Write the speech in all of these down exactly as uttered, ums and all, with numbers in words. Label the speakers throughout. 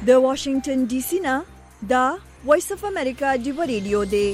Speaker 1: د واشنگټن ډي سي نه دا وایس اف امریکا دی ریډیو دی.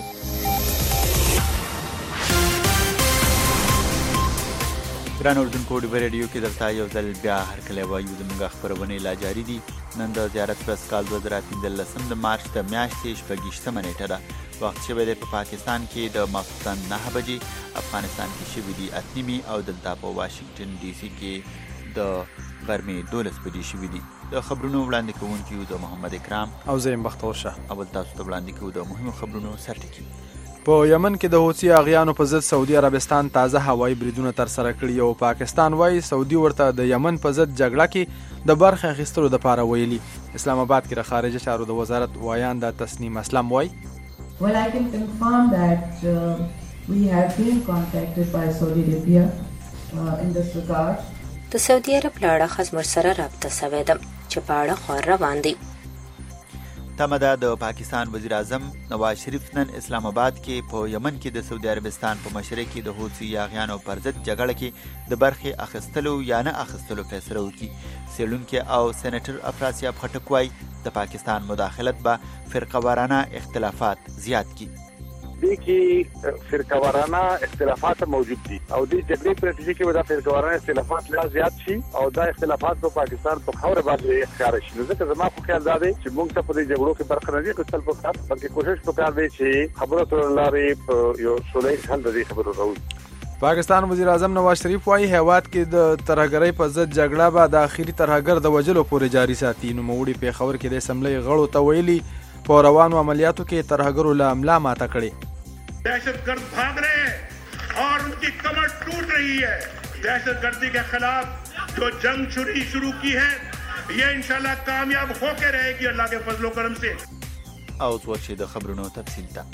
Speaker 2: ګران اردوونکو ډیو ریډیو کې درته یو ځل بیا هرکلی وایو. زموږ خپرونې لا جاري دي. نن د زیارت ورځ کال دوه زره پنځلسم د مارچ د میاشتې شپږویشتمه نیټه ده. وخت شوی دی په پاکستان کې د ماخوستن نهه بجې، افغانستان کې شوي دي اته نیمې او دلته په واشنګټن ډي سي کې د غرمې دولس بجې شوي دي. د خبرونو وړاندې کوونکي یو د محمد اکرام
Speaker 3: او زه یم بختور شاه.
Speaker 2: اول تاسو ته وړاندې کوو د مهمو خبرونو سرټکي.
Speaker 3: په یمن کې د حوثي اغیانو په ضد سعودي عربستان تازه هوایي بریدونه ترسره کړي او پاکستان وایي سعودي ورته د یمن په ضد جګړه کې د برخې اخیستلو دپاره ویلي. اسلام آباد کې د خارجه چارو د وزارت وایان د تسنیم اسلم وایي
Speaker 4: Well, I can confirm that uh, we have been contacted by Saudi Arabia uh, in this regard.
Speaker 5: د سعودي عرب له اړخه زموږ سره رابطه سوې ده چې په اړه خور روان دي.
Speaker 2: تمه ده د پاکستان وزیر اعظم نواز شریف نن اسلام آباد کې په یمن کې د سعودي عربستان په مشرۍ کې د حوثي یاغیانو پر ضد جګړه کې د برخې اخیستلو یا نه اخیستلو فیصله وکړي. څېړونکي او سینیټر افراسیاب خټک وایي د پاکستان مداخلت به فرقه وارانه اختلافات زیات کړي.
Speaker 6: دی کې فرقه وارانه اختلافات موجود دي او د جګړې په نتیجه کې دا فرقه وارانه اختلافات لا زیات شي او دا اختلافات په پاکستان په خوره باندې ښکار شي. نو ځکه زما په خیال دا دی چې موږ ته په دې جګړو کې برخه نه دي اخیستل پکار، بلکې کوشش پکار دی چې خبرو سره لارې په یو سولې حل د دې خبرو راوړي.
Speaker 3: پاکستان وزیر اعظم نواز شریف وایي هیواد کې د ترهګرۍ په ضد جګړه به د اخري ترهګر د وژلو پورې جاري ساتي. نوموړي پېښور کې د اسمبلۍ غړو ته ویلي په روانو عملیاتو کې ترهګرو له حمله ماته کړې.
Speaker 7: दहशतगर्द भाग रहे हैं और उनकी कमर टूट रही है. दहशतगर्दी के खिलाफ जो जंग शुरू शुरू की है ये इंशाल्लाह कामयाब होकर रहेगी अल्लाह के फजलो करम से.
Speaker 2: او څه د خبرونو تفصیل ته.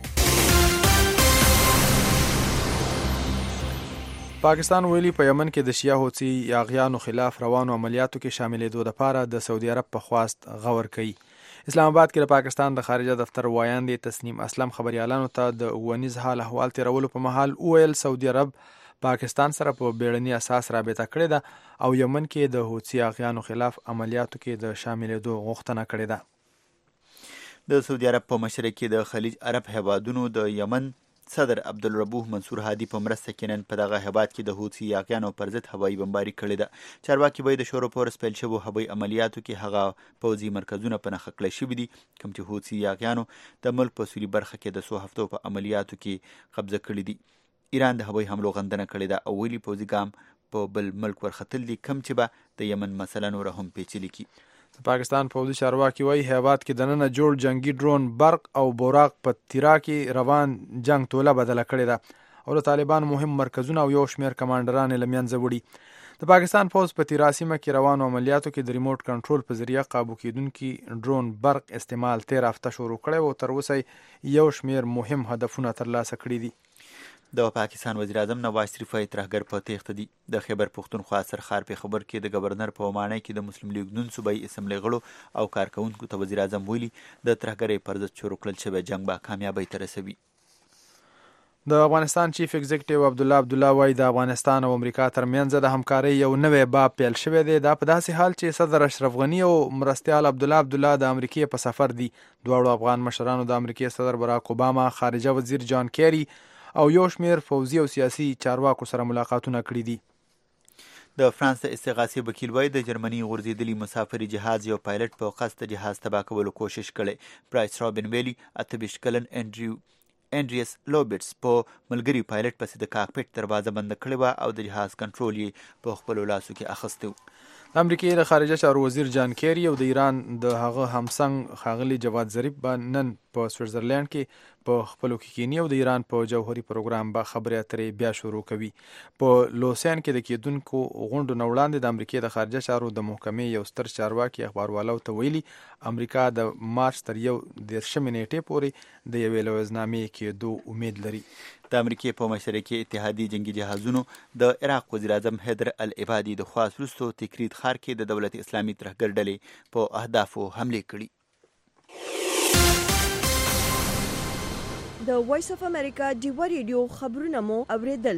Speaker 3: پاکستان ویلي په یمن کې د شیعه حوثي یاغیانو خلاف روانو عملیاتو کې شاملېدو لپاره د سعودي عرب په خواست غور کوي. اسلام آباد کې د پاکستان د خارجه دفتر وایان دی تسنیم اسلم خبريالانو ته د اوونیز حال احوال تیرولو په محل وویل سعودي عرب پاکستان سره په بیړني اساس رابطه کړې ده او یمن کې د حوثي یاغیانو خلاف عملیاتو کې د شاملېدو غوښتنه کړې ده.
Speaker 2: د سعودي عرب په مشرۍ کې د خلیج عرب هیوادونو د یمن صدر عبدالربوح منصور هادي په مرسته کې نن په دغه هیواد کې د حوثي یاغیانو پر ضد هوایي بمباري کړې ده. چارواکي وایي د شورو په ورځ پیل شوو هوایي عملیاتو کې هغه پوځي مرکزونه په نښه کړای شوي دي کوم چې حوثي یاغیانو د ملک په سویلي برخه کې د څو هفتو په عملیاتو کې قبضه کړي دي. ایران د هوایي حملو غندنه کړې ده او ویلي پوځي ګام په بل ملک ورختل دي کوم چې به د یمن مسله نوره هم پیچلې کړي.
Speaker 3: د پاکستان پوځي چارواکي وایي هیواد کې دننه جوړ جنگي ډرون برق او بوراق په تیرا کې روان جنگ توله بدله کړې ده او د طالبان مهم مرکزونه او یو شمېر کمانډران له منځه وړي. د پاکستان پوځ په تیرا سیمه کې روانو عملیاتو کې د ریموټ کنټرول په ذریعه قابو کیدونکي ډرون برق استعمال تیر هفته شروع کړی او تر اوسه یو شمېر مهم هدفونه ترلاسه کړي دي.
Speaker 2: د پاکستان وزیر اعظم نواز شریف وايي ترهګر په تیښته دي. د خیبر پښتونخوا سرخار په خبر کې د گورنر په معنی کې د مسلم لیگ نون صوبایي اسمبلی غړو او کارکونکو ته وزیر اعظم ویلي د ترهګرۍ پر ضد شروع کړل شوی جنگ به کامیابی ته رسوي.
Speaker 3: د افغانستان چیف ایگزیکټیو عبدالله عبدالله وایي د افغانستان او امریکا ترمنځ د همکارۍ یو نوی باب پیل شوی دی. دا په داسې حال چې صدر اشرف غني او مرستیال عبدالله عبدالله د امریکې په سفر دي. دواړو افغان مشرانو د امریکې صدر براک اوباما، خارجه وزیر جان کیری او یو شمېر پوځي او سیاسي چارواکو سره ملاقاتونه کړي دي.
Speaker 2: د فرانس د استغاثې وکیل وایي د جرمني غورځېدلي مسافري جهاز یو پایلټ په قصد د جهاز تباه کولو کوشش کړی. برایس رابن ویلي اته ویشت کلن انډریو انډریس لوبټس په ملګري پایلټ پسې د کاکپټ دروازه بنده کړې وه او د جهاز کنټرول یې په خپلو لاسو کې اخیستی و.
Speaker 3: د امریکې د خارجه چارو وزیر جان کیری او د ایران د هغه همسنګ ښاغلي جواد ظریف به نن په سویټزرلینډ کې په خپلو کې کینی او د ایران په جوهري پروګرام به خبرې اترې بیا شروع کوي. په لوسیان کې د کېدونکو غونډو نه وړاندې د امریکې د خارجه چارو د محکمې یو ستر چارواکي اخباروالو ته ویلي امریکا د مارچ تر یو دېرشمې نیټې پورې د یوې لوزنامې کېدو امید لري.
Speaker 2: د امریکې په مشرۍ کې اتحادي جنگي جهازونو د عراق وزیر اعظم حیدر العبادي د خواست وروسته تکرید ښار کې د دولت اسلامي ترهګر ډلې په اهدافو حملې کړي.
Speaker 1: د وایس اف امریکا ډیو ریډیو خبرونه مو اوریدل.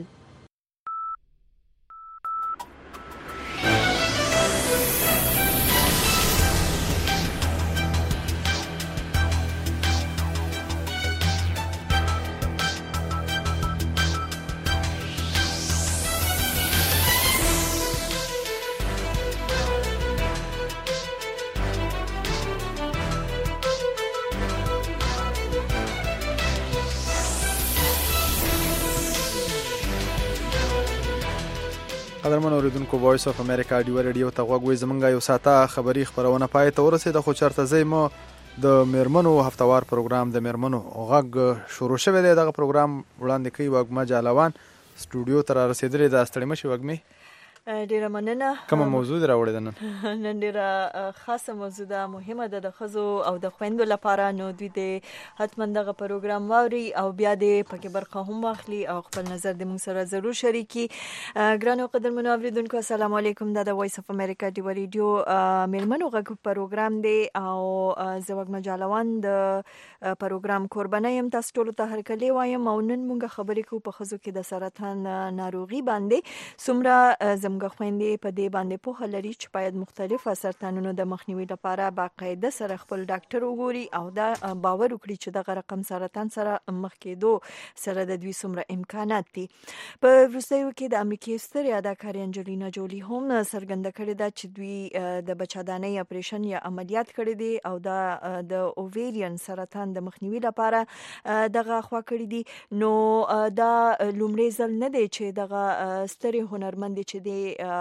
Speaker 3: قدرمن اوریدونکو وایس اف امریکا ډیو ریډیو ته غوږ وي. زمونږ یو ساعته خبری خبرونه پای ته ورسېده، خو چرته زمو د میرمنو هفتوار پروګرام د میرمنو غږ شروع شوی دی. دغه پروګرام وړاندې کوي وګما جالوان سټوډیو ته رسیدلې د استړی مشي وګمي.
Speaker 1: ډیره مننه.
Speaker 3: کومه موضوع راوړې ده نن؟
Speaker 1: نن ډیره خاصه موضوع ده، مهمه ده د ښځو او د خویندو لپاره. نو دوی د حتما دغه پروګرام واوري او بیا د پکې برخه هم واخلي او خپل نظر د موږ سره ضرور شریکي. ګران او قدرمنو اوریدونکو، السلام علیکم. دا د وایس اف امریکا ډیو ریډیو میرمنو غږ پروګرام دی او زه وګما جالوان د پروګرام قربانه یم. تاسو ټول ته هرکلی وایم او نن موږ خبرې کوو په ښځو کې د سرطان ناروغي باندې. څومره زموږ خويندې په دې باندې پوهه لري چې باید مختلف سرطانونو د مخنیوي لپاره باقاعده سره خپل ډاکټر وګوري او دا باور وکړي چې دغه رقم سرطان سره مخ کېدو سره د دوی څومره امکانات دي. په وروستیو کې د امریکای سترې اداکارې انجلینا جولی هم څرګنده کړې ده چې دوی د بچادانۍ اپریشن یا عملیات کړی دی او دا د اوویرین سرطان د مخنیوي لپاره دغه خوا کړی دي. نو دا لومړی ځل نه دی چې دغه سترې هنرمند چې دی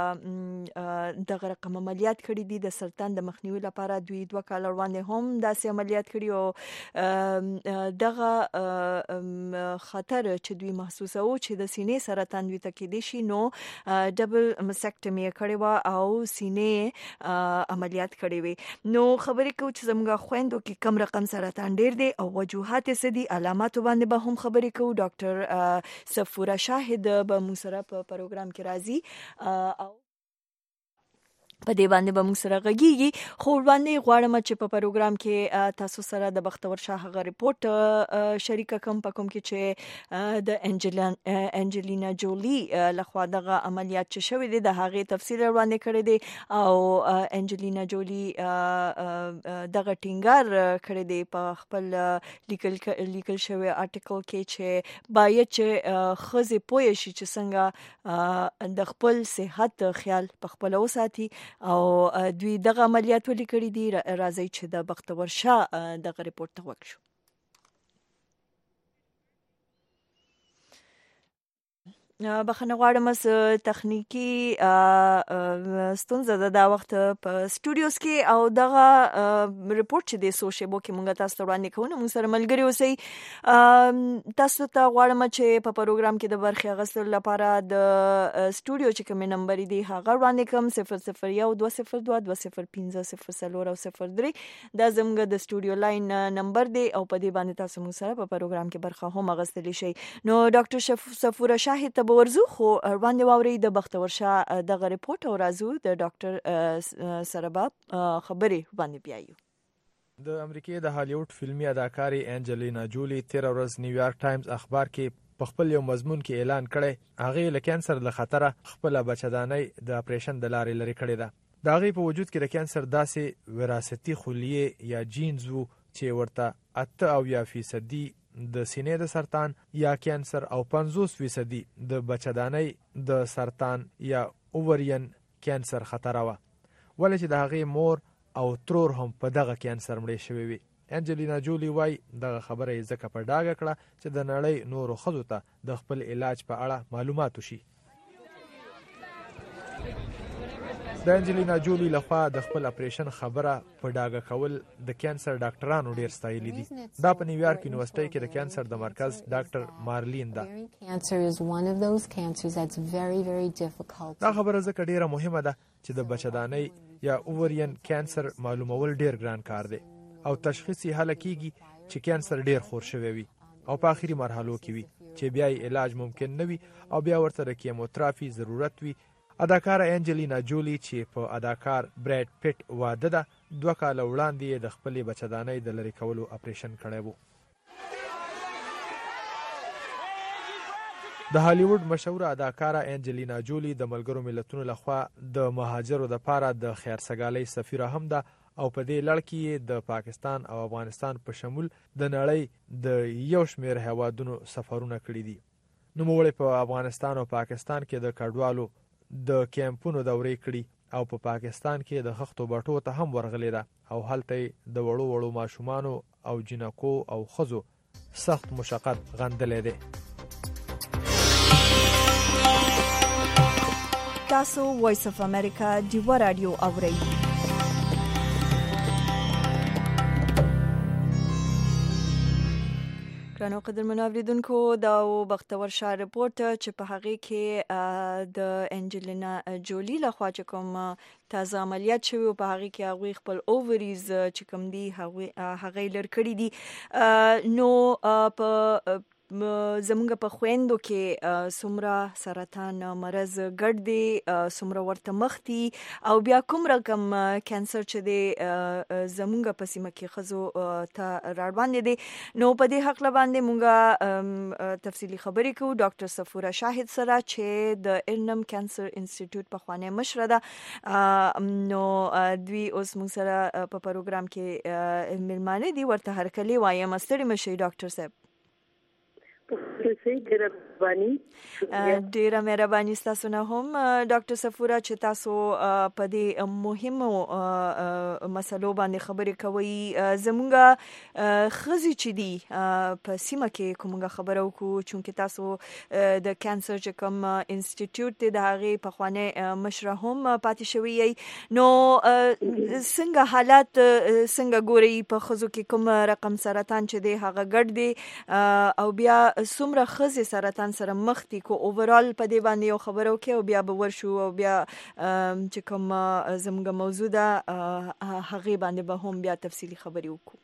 Speaker 1: دغه رقم عملیات کړی دي د سرطان د مخنیوي لپاره. دوی دوه کال وړاندې هم داسې عملیات کړي او دغه خطر چې دوی محسوسوي چې د سینې سرطان دوی ته کېدی شي، نو ډبل مسکټمي کړې و او سینې عملیات کړې وي. نو خبرې کوو چې زموږ خويندو کې کم رقم سرطان ډیر دی او وجوهات یې څه دي، علامات باندې به هم خبرې کوو. ډاکټر صفوره شاهد به موږ سره په پروګرام کې راځي او په دې باندې به موږ سره غږیږي. خو باندې غواړم چې په پروګرام کې تاسو سره د بختور شاه هغه ریپورت شریک کوم په کوم کې چې د انجلینا جولی لخوا دغه عملیات چې شوی دی د هغه تفصیل وړاندې کړی دی او انجلینا جولی دغه ټینګار کړی دی په خپل لیکل لیکل شوی آرټیکل کې چې باید چې ښځې پوه شي چې څنګه د خپل صحت خیال په خپل وساتي او دوی دغه عملیات ولیکړي دي. راځي چې د بختور شاه دغه ریپورت ته وکړو. بخښنه غواړم چې تخنیکی ستونزه ده دا وخت په سټوډیوز کې او دغه ریپورت چې د سوشیبو کې مونږ تاسو ته وړاندې کوو. موږ سره ملګری اوسئ. تاسو ته غواړم چې په پروګرام کې د برخې اخیستلو لپاره د سټوډیو چې کوم نمبر دی هغه وړاندې کوم صفر صفر یو دوه صفر دوه دوه صفر پنځه صفر څلور او صفر درې. دا زموږ د سټوډیو لاین نمبر دی او په دې باندې تاسو موږ سره په پروګرام کې برخه هم اخیستلی شئ. نو ډاکټر صفوره شاهد ورزو خو باندې واوري د بختور شاه دغه ریپورت او رازو د ډاکټر سره به خبرې باندې بیایو.
Speaker 3: د امریکای د هالیوډ فلمي اداکاري انجلینا جولی تیر ورځ نیویارک ټایمز اخبار کې په خپل یو مضمون کې اعلان کړی هغه له کانسر له خطره خپل بچدانۍ د اپریشن د لارې لري کړی ده. د هغه په وجود کې د کانسر داسې وراثتي خلیه یا جینز وو چې ورته اته او یا فیصدي د سینې د سرطان یا کانسر او پنځوس فیصدي د بچدانۍ د سرطان یا اوورین کانسر خطر و، ولې چې د هغې مور او ترور هم په دغه کانسر مړې شوی وي. انجلینا جولی وای دغه خبره یې ځکه په ډاګه کړه چې د نړۍ نورو ښځو ته د خپل علاج په اړه معلومات وشي. د انجلینا جولی لخوا د خپل اپریشن خبره په ډاګه کول د کانسر ډاکټرانو ډیر ستایلی دي. دا په نیویارک یونیورسيټي کې د کانسر د مرکز ډاکټر مارلین ده. دا خبره ځکه ډیره مهمه ده چې د بچدانۍ یا اوورین کانسر معلومول ډیر ګران کار دی او تشخیص یې هله کیږي چې کانسر ډیر خور شوی وي او په آخري مرحلو کې وي چې بیا یې علاج ممکن نه وي او بیا ورته د کیموتراپي ضرورت وي. اداکار انجلینا جولی چې په اداکار براد پیټ واده ده دوه کال وړاندې د خپل بچدانۍ د لری کولو اپریشن کړی وو. د هالیوډ مشهوره اداکاره انجلینا جولی د ملګرو ملتونو لخوا د مهاجرو د پاره د خیرسګالۍ سفیره هم ده او په دې لړ کې د پاکستان او افغانستان په شمول د نړۍ د یو شمېر هیوادونو سفرونه کړي دي. نوموړې په افغانستان او پاکستان کې د کډوالو د کیمپونو دورې کړي او په پا پاکستان کې د خښتو بټو ته هم ورغلی ده او هلته د وړو وړو ماشومانو او جنکو او ښځو سخت مشقت غندلی دی.
Speaker 1: تاسو وایس اف امریکا دیو رادیو اورئ. ګرانو قدرمنو اوریدونکو دا بختور شاه رپورت چې په هغه کې د انجلینا جولی لخوا چې کوم تازه عملیات شوی په هغه کې هغه خپل اووریز چې کوم دی هغه هغه لر کړی دي نو په زمونږ په خويندو کې سمرا سرطان مرز ګډ دی سمرا ورته مختي او بیا کوم رقم کانسر چې دی زمونږ په سیمه کې خزو ته راړوان دي نو په دې حق باندې مونږه تفصیلی خبرې کوو ډاکټر صفورا شاهد سره چې د ارنم کانسر انسټیټیوټ په خوانه مشره ده نو دوی اوس مونږ سره په پروګرام کې ملمانه دي ورته هر کلی وایم ستړي مشي ډاکټر صاحب.
Speaker 8: ډیره مهرباني
Speaker 1: ډیره مهرباني تاسو نه هم ډاکټر صفورا چې تاسو په دې مهمو مسلو باندې خبرې کوي زمونږه خزي چې دی په سیمه کې کومه خبره وکړو چې تاسو د کانسر چې کوم انسټیټیوټ د هغه په خوانه مشره هم پاتې شوی نو څنګه حالات څنګه ګوري په خزو کې کوم رقم سرطان چې دی هغه ګډ دی او بیا څومره خزي سرطان سره مخ دي کو اوورال په دې باندې یو خبرو کې او بیا به ورشو او بیا چې کوم زموږ موضوع ده هغه باندې به هم بیا تفصیلی خبري وکړو.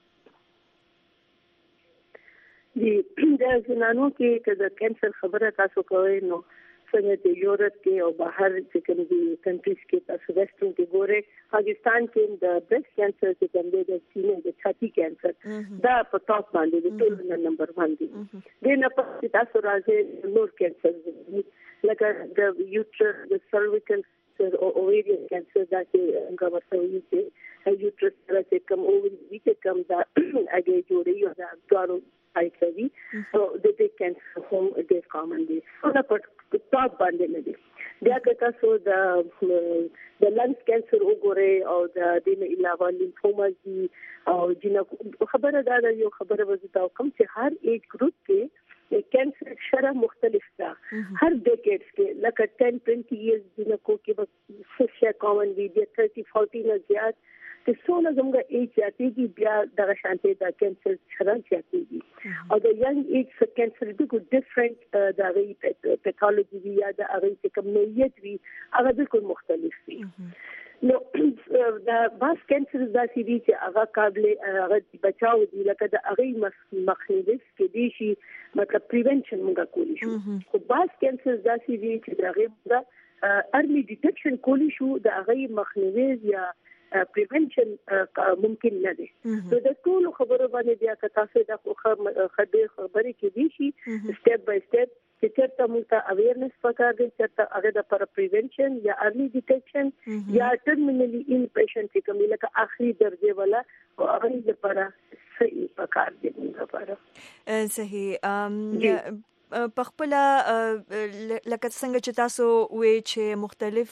Speaker 8: د د زنانو کې د کانسر خبره تاسو کوئ نو څنګه د یورپ کې او بهر چې کوم دي کنټریز کې تاسو وسترن کې ګوره پاکستان کې د بریسټ کانسر چې کوم دی د سینې د چھاتی کانسر دا په ټاپ باندې د ټول نمبر باندې د نه په تاسو راځي نور کانسر لکه د یوټرس د سرویکل او اوویرین کانسر دا چې هغه ورته وایي چې یوټرس سره چې کوم اووری چې کوم دا اګه جوړي او دا دوارو آیټوي او د دې کانسر هم ډېر کامن دي نو په ټاپ باندې نه دي بیا که تاسو د د لنګ کانسر وګورئ او د دې نه علاوه لیمفوما دي او جنو خبره دا ده یو خبره وزدا کوم چې هر ایج ګروپ کې کانسر شره مختلف ده هر ډیکیډز کې لکه ten twenty years جنکو کې بس څه کامن دي د thirty forty نه زیات د څونه زموږ ایج زیاتېږي بیا دغه شانتي د کانسر شره زیاتېږي او د ینګ ایج څخه کانسر د کو ډیفرنٹ د غي پیثولوژي وی یا د هغه چې کوم نوعیت وی هغه بالکل مختلف وي نو د باس کانسر د سی وی چې هغه قابل هغه بچاو دي لکه د هغه مخنیوي کې دي شي مطلب پریونشن موږ کولی شو خو باس کانسر د سی وی چې د هغه ارلی ډیټیکشن کولی شو د هغه مخنیوي یا پریونشن ممکن نه دي نو د ټول خبرو باندې بیا که تاسو د خبرې خبرې کې دي شي سټپ بای سټپ چې چېرته موږ اویرنس پکار دي چې هغه د پر پریونشن یا ارلی ډیټیکشن یا ټرمینلی ان پیشنټ کې کومه لکه اخري درجه والا او هغه لپاره صحیح پکار دي لپاره
Speaker 1: صحیح په خپل لکه څنګه چې تاسو وې چې مختلف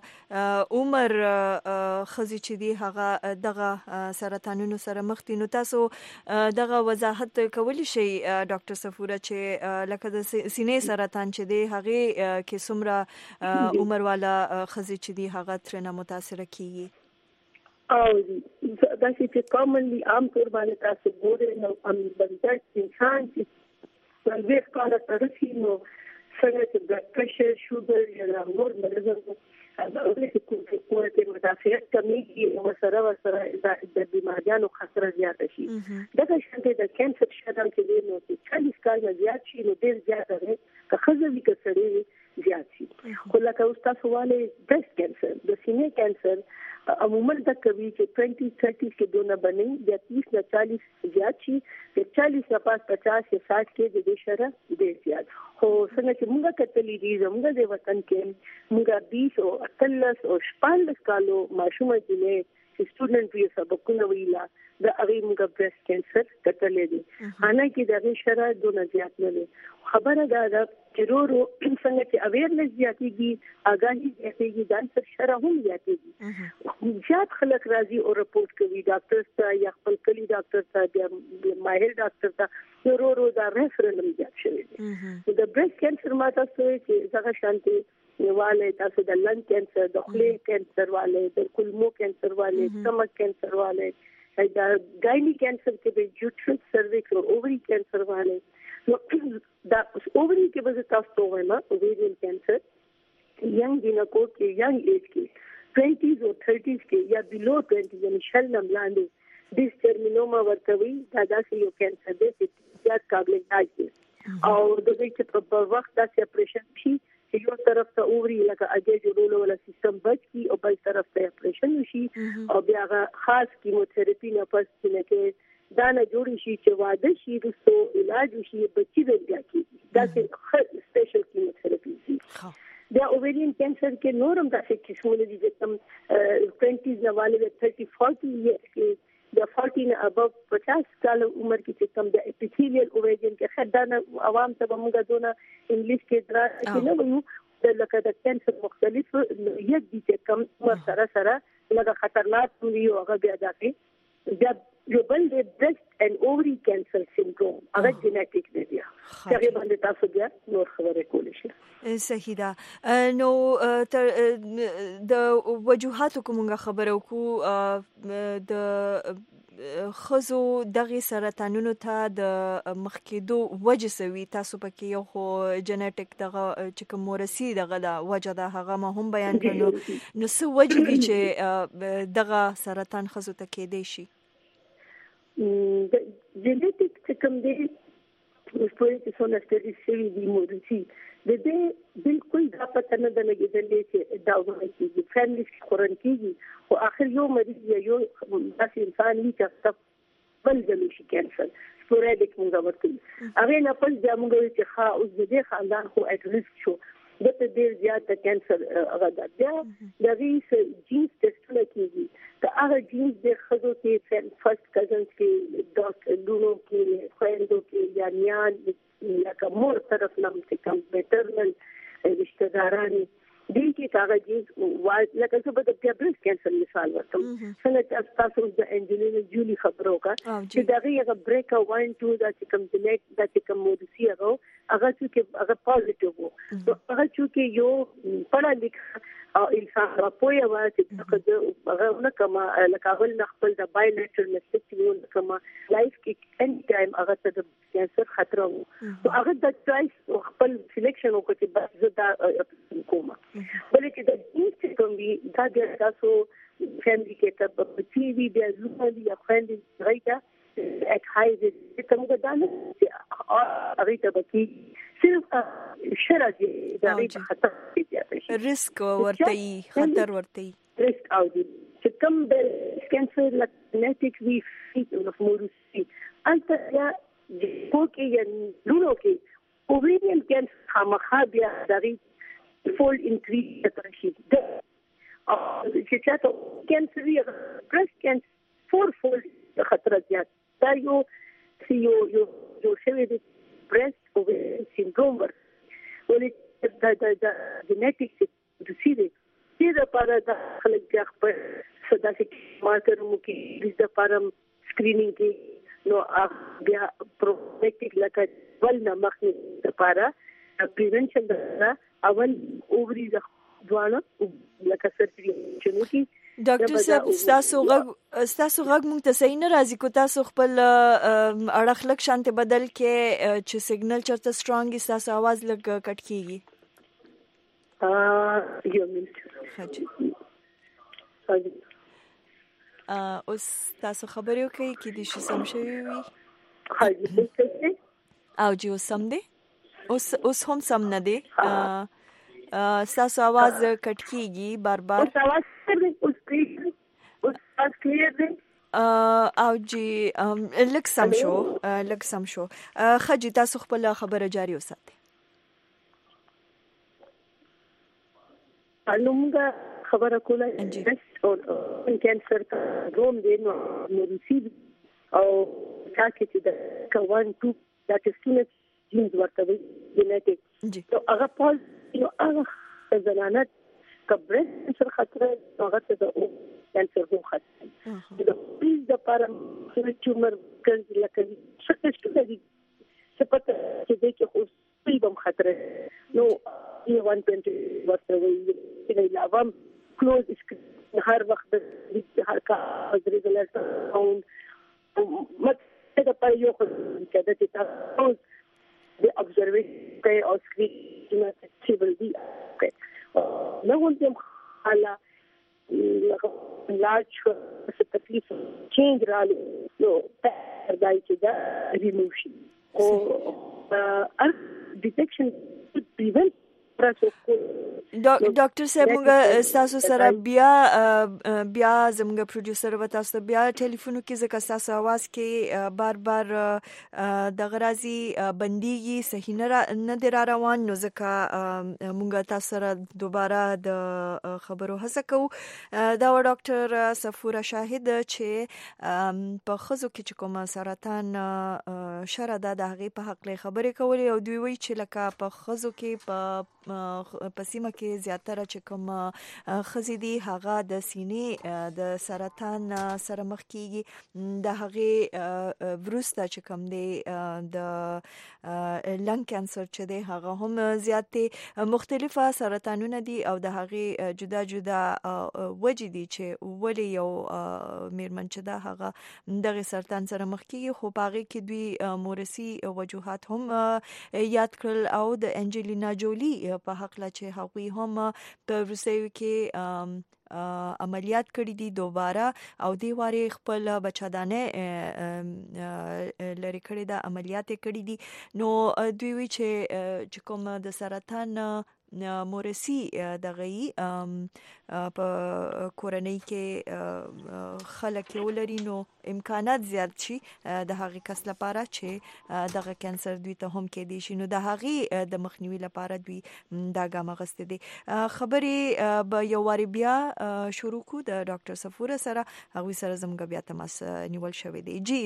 Speaker 1: عمر خزي چې دی هغه دغه سرطانونو سره مخ دي نو تاسو دغه وضاحت کولی شي ډاکټر صفورا چې لکه د سینې سرطان چې دی هغه کې څومره عمر والا خزي چې دی هغه ترنه متاثر کیږي
Speaker 8: او دا چې کامنلی عام طور باندې تاسو ګورئ نو ام بنځت انسان چې ولې کار ترسي نو څنګه چې بلډ پريشر شوګر یا نور مرزونه دا ولې چې کومه څه متاثر کمیږي او سره سره د بیماریانو خطر زیات شي دا څنګه د کانسر شدم کې نو چې چالیس کال زیات شي نو ډېر زیات دی که خزه وی کسړي زیات شي خو لکه اوس تاسو والے برېست کانسر د سینې کانسر عموما د کوي چې twenty thirty کې دونه بنې د تیس نه چالیس زیات شي د چالیس نه پاس پچاس یا ساठ کې د شره ډېر زیات خو څنګه چې موږ کتلې دي زموږ د وطن کې موږ بیس او اتلس او شپږ کالو ماشومه دي چې سټوډنټ وی سبقونه ویلا د هغه موږ برېست کانسر کتلې دي انا کې د شره دونه زیات نه دي خبره دا ده چې ورو څنګه چې اویرنس زیاتېږي اګاهي زیاتېږي د شره هم زیاتېږي زیات خلک راځي او رپورټ کوي ډاکټر ته یا خپل کلی ډاکټر ته بیا ماهر ډاکټر ته ورو ورو دا ریفرنس زیات شوی دی د برېست کانسر ماته څه چې څنګه شانتي والے تاسو د لنګ کینسر د خولې کینسر والے د کولمو کینسر والے سټمک کینسر والے دا ګاینی کینسر کې د یوټرس سروکس او اووری کینسر والے نو دا اووری کې به تاسو ته وایم اووریان کینسر ینګ جنکو کې ینګ ایج کې twenties او thirties کې یا بیلو twenty یعنی شل نم لاندې ډیس ټرمینوما ورکوي دا داسې یو کینسر دی چې زیات قابل علاج دی او د دې چې په وخت دا اپریشن شي چې یو طرف ته اووري لکه اجازه جوړولو ولا سیستم بچ کی او بل طرف ته اپریشن وشي او بیا خاص کیموتھراپي نه پس کې دا نه جوړ شي چې واده شي رسو علاج شي بچي د بیا کی دا چې سپیشل کیموتھراپي دي دا اووریان کینسر کې نورم داسې قسمونه دي چې کم twenties نه والے thirty forty ایئرز کې د forty نه ابو پچاس کال عمر کې چې کم د اپیثیلیل اووریان کې خدانه عوام ته موږ دونه انګلیش کې درا کې نه وایو لکه د کینسر مختلف یو دي چې کم عمر سره سره لږه خطرناک وي او هغه بیا داسې د یو بل د بريست اند اووري کینسر سندروم هغه جینیټیک دی بیا هغه باندې تاسو بیا نور خبرې کولای شئ.
Speaker 1: صحیح ده. نو د وجوهاتو کومه خبره وکړو د خزو دغه سرطانونو ته د مخکېدو وجه سوي تاسو پکې یو خو جنیټیک دغه چې کوم ورسي دغه د وجه ده هغه ما هم بیان کړو نو څه وجه دي چې دغه سرطان خزو ته کېدی شي؟
Speaker 8: جنیټیک چې کوم دی په چې څونه ستړي شوي دي مورسي د دې بالکل دا پته نه ده لګېدلې چې دا وایي چې فیملی خورن کېږي او اخر یو مریض یا یو داسې انسان وي چې بل ځلې شي کینسر سپوریډیک موږ ورته هغه نه پس بیا موږ چې ښه اوس د دې خاندان خو اټ ریسک شو دته ډیر زیات کینسر هغه ده بیا د ریس جینز ټیسټونه کېږي دا هغه جینز د خزو کې فرست کزنز کې ډاکټر لونو کې خويندو کې یا نیان لکه مور طرف نه چې کوم بیټرنل رشتہ داران دي کې هغه جینز لکه څه به د بريست کینسر مثال ورته څنګه چې تاسو د انجلینا جولی خبرو کا چې دا هغه بریک one two دا چې کوم جنیټ دا چې کوم مودسي هغه هغه چې هغه پوزټیو وو هغه چې یو پړه لیک او انسان راپوي وایي چې هغه نه کما لکه ول خپل د بایلیټرل مسټیون کما لایف کې ان ټایم هغه ته د کینسر خطر وو هغه د چويس خپل سلیکشن وکړي چې بس زدا کومه بلکې د دې کوم دی دا د تاسو فیملی کې ته په ټي وي د زوم دی خويندې راځي at high risk ته موږ دا نه چې هغه ته بکی صرف شرع دی دا ریټ خطر دی
Speaker 1: ریسک ورته خطر ورته
Speaker 8: ریسک او دی چې کوم د کینسر جنیټیک وی فیټ او مورسي انت یا پوکي یا لونو کې اووریان کینسر خامخا بیا دغه فول انکریز ترشي او چې تاسو کینسر یا بريست کینسر فور فول خطر زیات دا یو یو یو یو شوی د بريست اووریان سندروم ولې دا دا دا جنیټیک د سیده سیده لپاره د خلک د خپل صداسي مارکر مو کې د لپاره سکرینینګ کې نو بیا پروفیلاکټیک لکه ول نه مخنی لپاره پریونشن دا اول اووري ځوانه لکه سرجری چنو کې
Speaker 1: ډاکټر صاحب تاسو غږ تاسو غږ مونږ ته صحیح نه راځي کو تاسو خپل اړه خلک شانته بدل کې چې سیګنل چرته سترونګ تاسو आवाज لګ کټ کیږي
Speaker 8: ا یو منټ
Speaker 1: حاجی ا اوس تاسو خبرې وکړئ کې د شي سم شوی وي
Speaker 8: حاجی
Speaker 1: او جو سم دی اوس اوس هم سم نه دی تاسو आवाज کټ کیږي بار بار
Speaker 8: اوس आवाज اوس کلیر دی
Speaker 1: او جی لک سم شو لک سم شو خجی تاسو خپل خبره جاری وساتئ
Speaker 8: علومګه خبره کوله او کینسر روم دی نو مورسي او تاکي چې د one two دا ټیسټونه جینز ورته جنیټیک نو هغه پول نو هغه زنانه کبرس سر خطر هغه ته د کینسر هم خطر د پیز د پاره ټیومر کله لکه څه څه دي څه پته چې د کې خو بم خطر نو ای one twenty ورته وي نه عوام کلوز هر وخت هر کار ریګولر اون مته د په یو خو چې د تاسو د observation کوي او سکرین چې ول دي نو هم حالا large تکلیف چینج راځي نو دای چې دا ریموشن او ا ډیټیکشن پریونت
Speaker 1: ډاکټر صاحب موږ تاسو سره بیا بیا زموږ پروډوسر و تاسو بیا ټلیفون کې ځکه تاسو आवाज کې بار بار د غرازي بنديږي صحیح نه نه دی روان نو ځکه موږ تاسو سره دوباره د خبرو هڅه کوو دا ډاکټر صفوره شاهد چې په خزو کې چې کوم سرطان شره د هغه په حق له خبرې کولې او دوی وی چې لکه په خزو کې په پسیمه کې زیاتره چې کوم خزي دي هغه د سینې د سرطان سره مخ کیږي د هغه وروسته چې کوم دی د لنګ کانسر چې دی هغه هم زیات دي مختلفه سرطانونه دي او د هغه جدا جدا وجې دي چې ولې یو میرمن چې دا هغه دغه سرطان سره مخ کیږي خو باغې کې دوی مورثي وجوهات هم یاد کړل او د انجلینا جولی په حق لا چې هغوی هم په روسیو کې عملیات کړی دي دوباره او دی واره خپل بچادانه لری کړی دا عملیات کړی دي نو دوی وی چې کوم د سرطان مورثي دغه په کورنۍ کې خلک ولري نو امکانات زیات شي د هغه کس لپاره چې دغه کانسر دوی ته هم کې دي شي نو د هغه د مخنیوي لپاره دوی دا ګام غسته دي خبرې به یو واری بیا شروع کو د ډاکټر صفوره سره هغه سره زموږ بیا تماس نیول شوی دی جی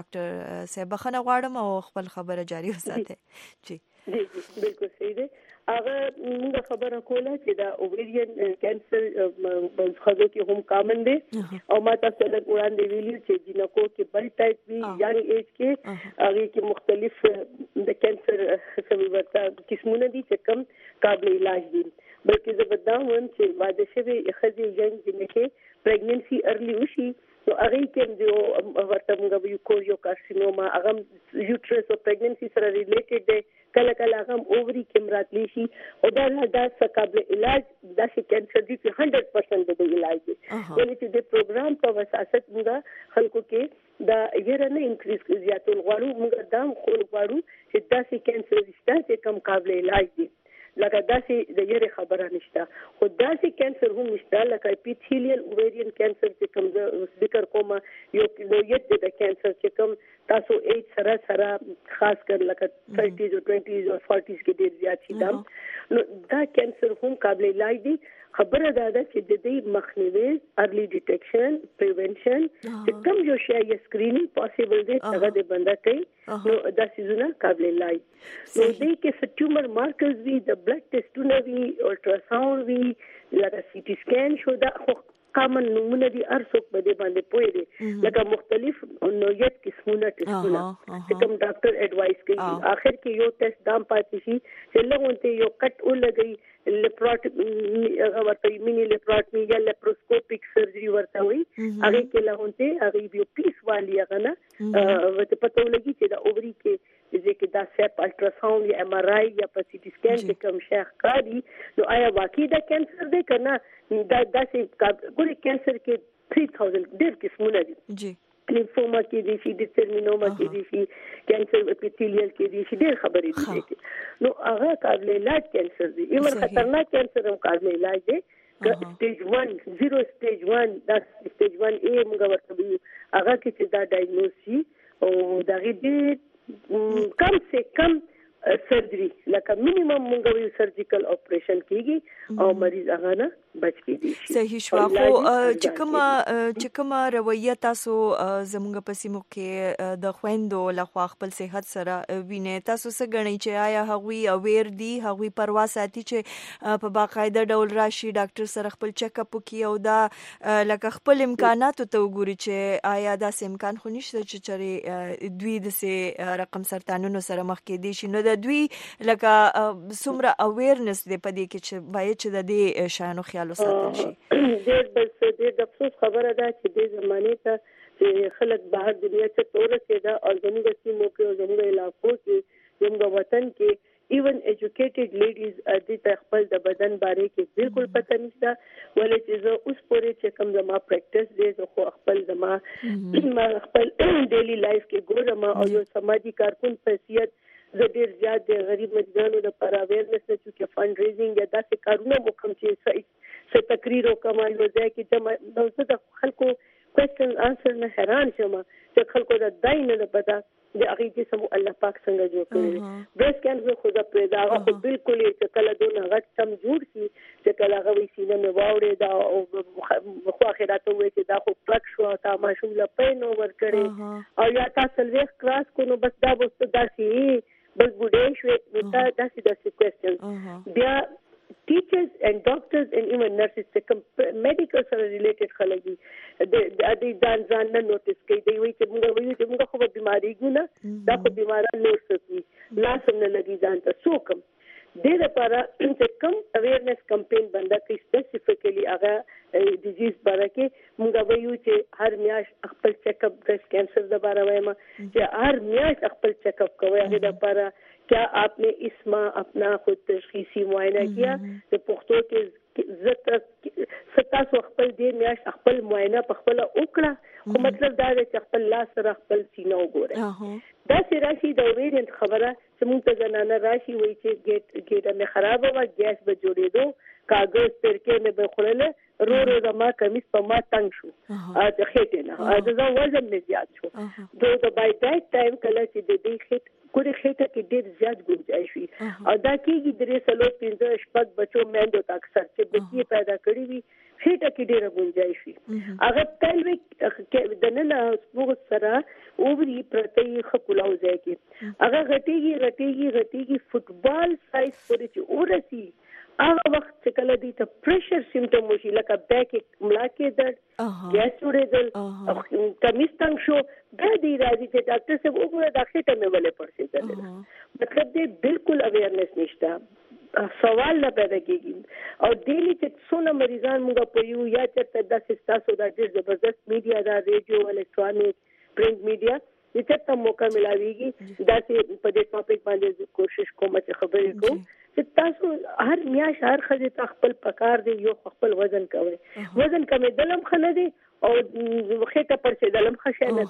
Speaker 1: ډاکټر صاحب خنه غواړم او خپل خبره جاری وساتئ جی
Speaker 8: جی بالکل صحیح دی هغه موږ خبره کوله چې دا اووریان کانسر په خزو کې هم کامن دي او ما تاسو له وړاندې ویلي چې جنکو کې بل ټایپ وی یانګ ایج کې هغه کې مختلف د کانسر سمې ورته قسمونه دي چې کم قابل علاج دي بلکې زه بداوم چې واده شوی خزي یانګ جنکه پریګننسي ارلی وشي نو هغه کې جو ورته موږ ویو کوریو کارسینوما هغه یوټرس او پریګننسي سره ریلیټډ دی کله کله هغه اووري کې مراتلی شي او دا دا قابل علاج د کانسر دي په one hundred percent د علاج دي ولې چې د پروګرام په وساست موږ خلکو کې دا یره نه انکریز زیاتول غواړو موږ دا خو غواړو چې دا کانسر چې کم قابل علاج دي لکه داسې د یره خبره نشته خو داسې کانسر هم نشته لکه اپیتھیلیل اووریان کانسر چې کوم ذکر کوم یو نوعیت د کانسر چې کوم تاسو ایج سره سره خاص کر لکه thirties او twenties او forties کې ډیر زیات شي دا نو دا کانسر هم قابل علاج دي خبره دا ده چې د دې مخنیوي ارلی ډیټیکشن پریونشن چې کوم یو شی یا سکرینینګ پاسیبل دی هغه د بندا کوي نو دا سيزونه قابل علاج نو دې کې ټیومر مارکرز وی د بلډ ټیسټونه وی الټراساوند وی لکه سی ټي سکین شو دا خو کامن نمونه دي ارڅوک په دې باندې پوي دي لکه مختلف نوعیت قسمونه ټیسټونه چې کوم ډاکټر اډوایس کوي اخر کې یو ټیسټ دام پاتې شي چې لغونته یو کټ ولګي لیپراټ ورته مینی لیپراټمی یا لیپروسکوپیک سرجری ورته وي هغه کې لغونته هغه یو پیس والی هغه نه ورته پته ولګي چې دا اووري کې چې دا سپ الټراساوند یا ایم ار آی یا په سی ټي سکین کې کوم شیخ کاری نو آیا واقعي دا کانسر دی کنه دا داسې ګوري کانسر کې three thousand ډېر قسمونه دي جی لیمفوما کې دي شي ډیټرمینوما کې دي شي کانسر اپیتھیلیل کې دي شي ډېر خبرې دي نو هغه قابل علاج کانسر دی ایون خطرناک کانسر هم قابل علاج دی سټیج one زیرو سټیج one دا سټیج one اے موږ ورته ویو هغه کې چې دا ډایګنوز شي او دا غي کم سے کم سرجری لکه مینیمم موږ ویو سرجیکل اپریشن کیږي او مریض هغه نه بچ کېدي شي.
Speaker 1: صحیح شو. خو چې کومه چې کومه رویه تاسو زموږ په سیمو کې د خويندو لخوا خپل صحت سره ویني، تاسو څه غنئ چې آیا هغوی اویر دي، هغوی پروا ساتي چې په باقاعده ډول راشي ډاکټر سره خپل چیک اپ وکړي او دا لکه خپل امکاناتو ته وګوري چې آیا دا سم امکان خو نشته چې چرې دوی د سه رقم سرطانونو سره مخ کې دي شي، نو د دوی لکه څومره اویرنس دی په دې کې چې باید چې د دې شانو خیال وساتل شي.
Speaker 8: ډېر بس ډېر د افسوس خبره ده چې د زمانه ته چې خلک بهر دنیا ته تورسه ده او زموږ سیمو کې او زموږ علاقو کې زموږ وطن کې ایون ایجوکیټډ لیډیز د خپل د بدن باره کې بالکل پته نشته، ولې چې زه اوس پورې چې کوم زما پریکټس دی زه خو خپل زما خپل ډیلی لایف کې ګورم او یو سماجی کارکون په حیثیت زه ډېر زیات د غریب مریضانو لپاره اویرنس نه چې فند ریزینګ یا داسې کارونه وکړم چې څه تقریر وکړم یو ځای کې چې نو زه د خلکو کوېسچن انسر نه حیران شم چې خلکو دا دای نه پته د هغې جسم الله پاک څنګه جوړ کړی. بریسټ کینسر خو دا پیدا هغه خو بالکل چې کله دونه غټ سم جوړ شي چې کله هغه وایي سینه مې واوړې دا او خو آخرات وایي چې دا خو پلک شو تا ماشوم له پین ورکړې او یا تا څلوېښت کراس کو نو بس دا به داسې بل بوډۍ شوې دا داسې داسې کوېسچن. بیا teachers and doctors and even nurses چې medical سره related خلک دي د ځان ځان نه نوټس کوي دی وایي چې موږ وایو چې موږ خو به بیماری ګونه دا خو بیماران نور څه لاس نه لګي ځان ته څوک دې لپاره چې کوم اویرنس کمپین بنده کوي سپیسیفیکلی هغه ډیزیز باره کې موږ وایو چې هر میاشت خپل چیک اپ بریسټ کینسر د باره وایم چې هر میاشت خپل چیک اپ کوي هغه لپاره क्या आपने इसमें अपना खुद तशखीसी मुआयना किया तो पुख्तों के सत्तास खपल दे म्याश खपल मुआयना पखपल उकड़ा खो मतलब दा چې خپل لاس سره خپل سینه وګوره دا چې راشي د ویرینټ خبره چې موږ ته زنانه راشي وایي چې ګیټ ګیټه مې خراب وه ګیس به جوړېدو کاغذ ترکې مې به خوړله رو رو زما کمیس په ما تنګ شو د خېټې نه د ځان وزن مې زیات شو د بای دیټ ټایم کله چې د دې خېټ ګورې خېټه کې ډېر زیات ګنجایش وي او دا کېږي درې څلور پنځه شپږ بچو میندو ته اکثر چې بچي پیدا کړي وي خېټه کې ډېره ګنجایش وي هغه پیلویک دننه سپوږ سره اووري پرته یې ښه کولاو ځای کې هغه غټېږي غټېږي غټېږي فټبال سایز پورې چې ورسي هغه وخت چې کله دې ته پریشر سیمټم وشي لکه بیک ملا کې درد ګیس جوړېدل کمیس تنګ شو بیا دې راځي چې ډاکټر صاحب وګوره دا خېټه مې ولې پړسېدله مطلب دې بالکل اویرنس نشته سوال نه پیدا کېږي او ډیلی چې څونه مریضان موږ په یو یا چېرته داسې ستاسو دا ډېر زبردست میډیا دا ریډیو الکترونیک پرنټ میډیا چې چېرته موقع ملاویږي داسې په دې ټاپک باندې کوشش کوم چې خبرې کوم چې تاسو هر میاشت هر ښځې ته خپل پکار دی یو خپل وزن کوئ وزن کمېدل هم ښه نه دی او خېټه پړسېدل هم ښه شی نه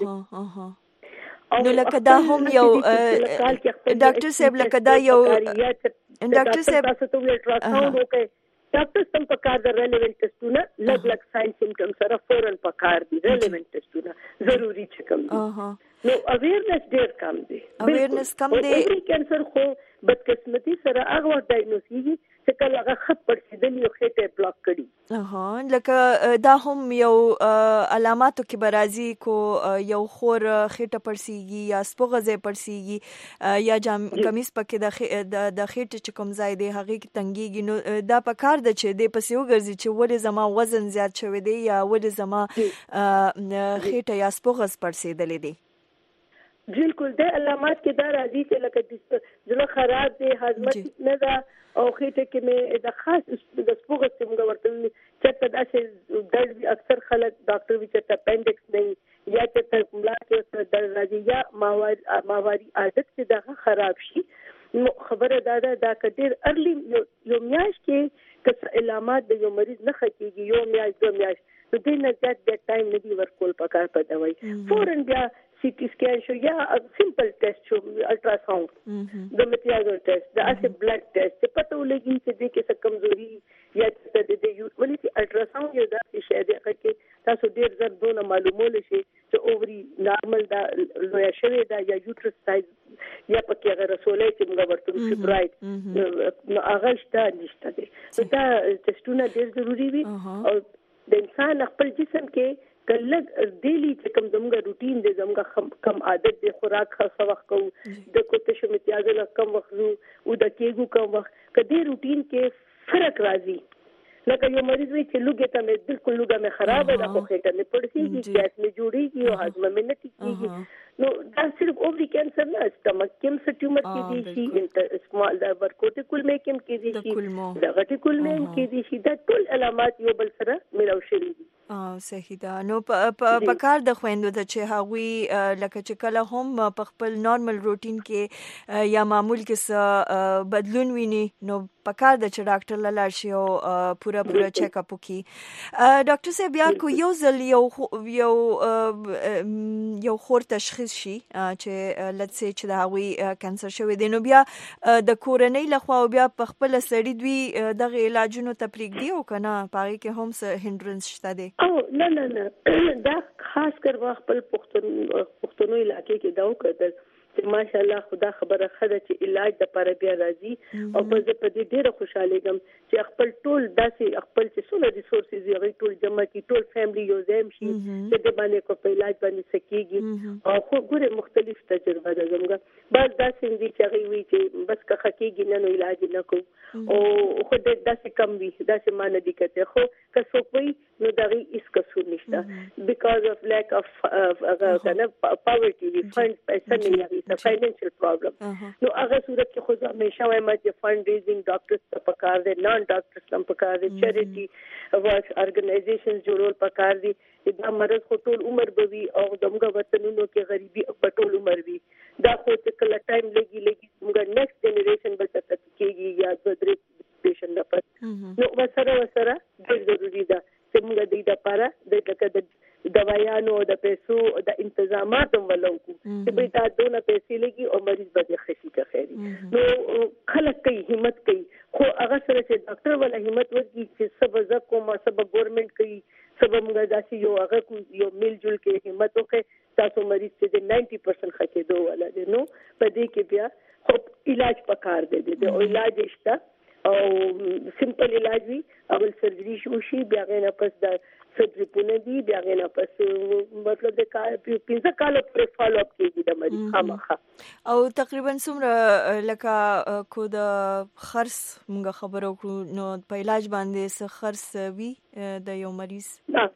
Speaker 8: دی
Speaker 1: نو لکه دا هم یو ډاکټر صاحب لکه دا یو ډاکټر صاحب
Speaker 8: تاسو ته الټراساوند وکړئ ډاکټر سم پکار د ریلیونټ ټیسټونه لږ لږ ساين سیمټم سره فورن پکار دي ریلیونټ ټیسټونه ضروري چې کوم دي نو اویرنس ډېر کم دی
Speaker 1: اویرنس کم دی
Speaker 8: او کینسر خو بدقسمتي سره هغه وخت ډایګنوز کیږي چې کله هغه خط پړسېدل یو خېټه بلاک کړي
Speaker 1: اها لکه دا هم یو علاماتو کې برازي کو یو خور خېټه پړسيږي یا سپوغه پړسيږي یا جام کمیس پکې د د خېټه چې کوم ځای دی هغه کې تنګيږي نو دا پکار د چې د پسې وګرځي چې ولې زما وزن زیات شوی دی یا ولې زما خېټه یا سپوغه پړسېدلې دی
Speaker 8: بالکل د علامات کې دا راځي چې لکه زړه خراب دی هاضمه نه ده او خېټه کې مې د خاص د سپوغه څنګه ورته چې داسې درد اکثر خلک ډاکټر وی چې اپنډکس نه یا چې ملا کې درد راځي یا ماواري ماواري عادت چې دا خراب شي نو خبره دا ده دا کډیر ارلی یو میاش کې کس علامات د یو مریض نه خکېږي یو میاش دو میاش نو دې نه زیات د ټایم نه دی ورکول پکار په دوايي فورن بیا سی ټي سکین شو یا سمپل ټیسټ شو الټراساوند د متیازو ټیسټ د اسه بلډ ټیسټ پته ولګي چې د کې څه کمزوري یا د دې یو ولې چې الټراساوند یو داسې شی دی چې تاسو ډیر زر دونه معلومول شي چې اووري نارمل دا لویا شوی دا یا یوټرس سایز یا پکې هغه رسولې چې موږ ورته فبراید نو هغه شته نشته دي نو دا ټیسټونه ډېر ضروری دي او د انسان خپل جسم کې کله ډیلی چې کوم زموږ روټین دی زموږ کم عادت دی خوراک څه وخت کوو د کوټه شو امتیاز له کم وخت او د کېګو کم وخت کدي روټین کې فرق راځي لکه یو مریض وي چې لوګي ته مې بالکل لوګه مې خراب ده خو خېټه مې پړسيږي ګیس مې جوړيږي او هاضمه مې نه ټیکيږي نو دا صرف اووري کینسر نه سٹمک کینسر ټیومر کې دي شي سمال دا ورکوټیکول مې کېم کې دي شي دا غټیکول مې کې دي شي دا ټول علامات یو بل سره ملاو شوي دي
Speaker 1: اه صحیح ده نو په کار د خويندو د چې هغوی لکه چې کله هم په خپل نارمل روټین کې یا معمول کې څه بدلون ویني نو په کار د چې ډاکټر لاله شي او پورا پورا چیک اپ وکي ډاکټر صاحب بیا کو یو ځل یو یو یو خور تشخیص شي چې لته چې د هغوی کانسر شوی دی نو بیا د کورنۍ لخوا بیا په خپل سړی دوی دغه علاجونو تپریک دی او کنه پاره کې هم څه هندرنس شته دی
Speaker 8: او نه نه نه دا خاص کر خپل پښتون پښتونو علاقې کې دا وکړل چې ماشاءالله خدا خبره خده چې علاج د پر بیا راځي او په دې په دې ډیره خوشاله یم چې خپل ټول داسې خپل چې څونه ریسورسز یې ټول جمع کی ټول فیملی یو ځای شي چې د باندې کو په علاج باندې سکیږي او خو ګوره مختلف تجربه ده زموږه بعض داسې دي چې غوي چې بس که خکېږي نه نو علاج نه کو او خو د داسې کم وي داسې مان دي کته خو که څوک وي نو دغه هیڅ قصور نشته because of lack of kind of poverty we find پیسې نه لري the financial problem نو هغه صورت کې خو همیشه وایم چې فند ریزینګ ډاکټرز ته پکار دي نان ډاکټرز هم پکار دي چیریټي ورک ارګنایزیشنز جوړول پکار دي دا مرض خو ټول عمر به وي او دغه وطنونو کې غریبي په ټول عمر وي دا خو چې کله ټایم لګي لګي موږ نیکسټ جنریشن به تاسو کېږي یا د درې پیشن نه پات نو وسره وسره ډېر ضروری ده چې موږ د دې لپاره د د دوايانو د پیسو د انتظامات ولو کو چې به دا دونه پیسې لګي او مریض به خشي کا خیری نو خلک کوي همت کوي خو هغه سره چې ډاکټر ولا همت ورکړي چې سب زکو ما سب ګورنمنت کوي سب موږ داسې یو هغه یو میل جول کې همت وکړي تاسو مریض چې نننटी پرسنٹ خکې دوه ولا دي نو په دې کې بیا خو علاج پکار دی د علاج شته او سمپل علاج وی اول سرجری شو شي بیا غنه پس د سرجری پونه دی بیا غنه پس مطلب د کال پنځه کال پر فالو اپ کیږي د مریض خامخا
Speaker 1: او تقریبا څومره لکه کو د خرص موږ خبرو کو نو په علاج باندې څه خرص وی د یو مریض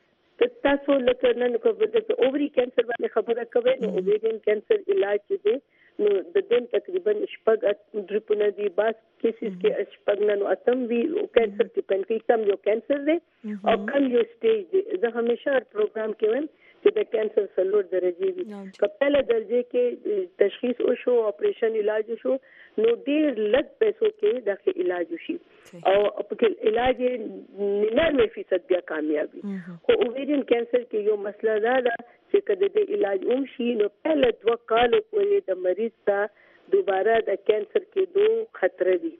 Speaker 8: تاسو لکه نن کو د اووري کینسر باندې خبره کوي نو اوورین کینسر علاج دی نو د دین تقریبا شپږ ډریپونه دي باس کیسز کې شپږ نن اتم وی کینسر ډیپند کوي کم یو کینسر دی او کم یو سټیج دی زه همیشه پروګرام کې وایم چې د کینسر څلور درجه وي کله درجه کې تشخیص او شو اپریشن علاج شو نو ډیر لږ پیسو کې دغه علاج شي او په علاج ننانوے فیصد بیا کامیابی خو اوویرین کینسر کې یو مسله ده چې کله د علاج اوم شي نو پهله دوه کال پورې د مریض ته دوباره د کینسر کې دوه خطر دي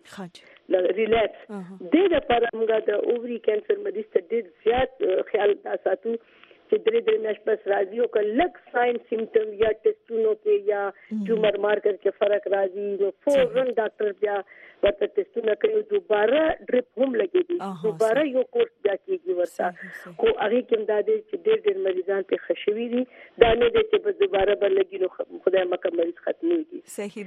Speaker 8: ریلیکس د لپاره موږ د اووري کینسر مریض ته ډیر زیات خیال ساتو چې درې درې میاشتې پس راځي او که لږ ساين سیمټم یا ټیسټونو کې یا ټیومر مارکر کې فرق راځي نو فورن ډاکټر بیا ورته ټیسټونه کوي دوباره ډریپ هم لګېږي دوباره یو کورس بیا کېږي ورته خو هغه کوم دا دی چې ډېر ډېر مریضان په خښوي دي دا نه دی چې بس دوباره به لګي نو خدای مکه مریض ختمېږي
Speaker 1: صحیح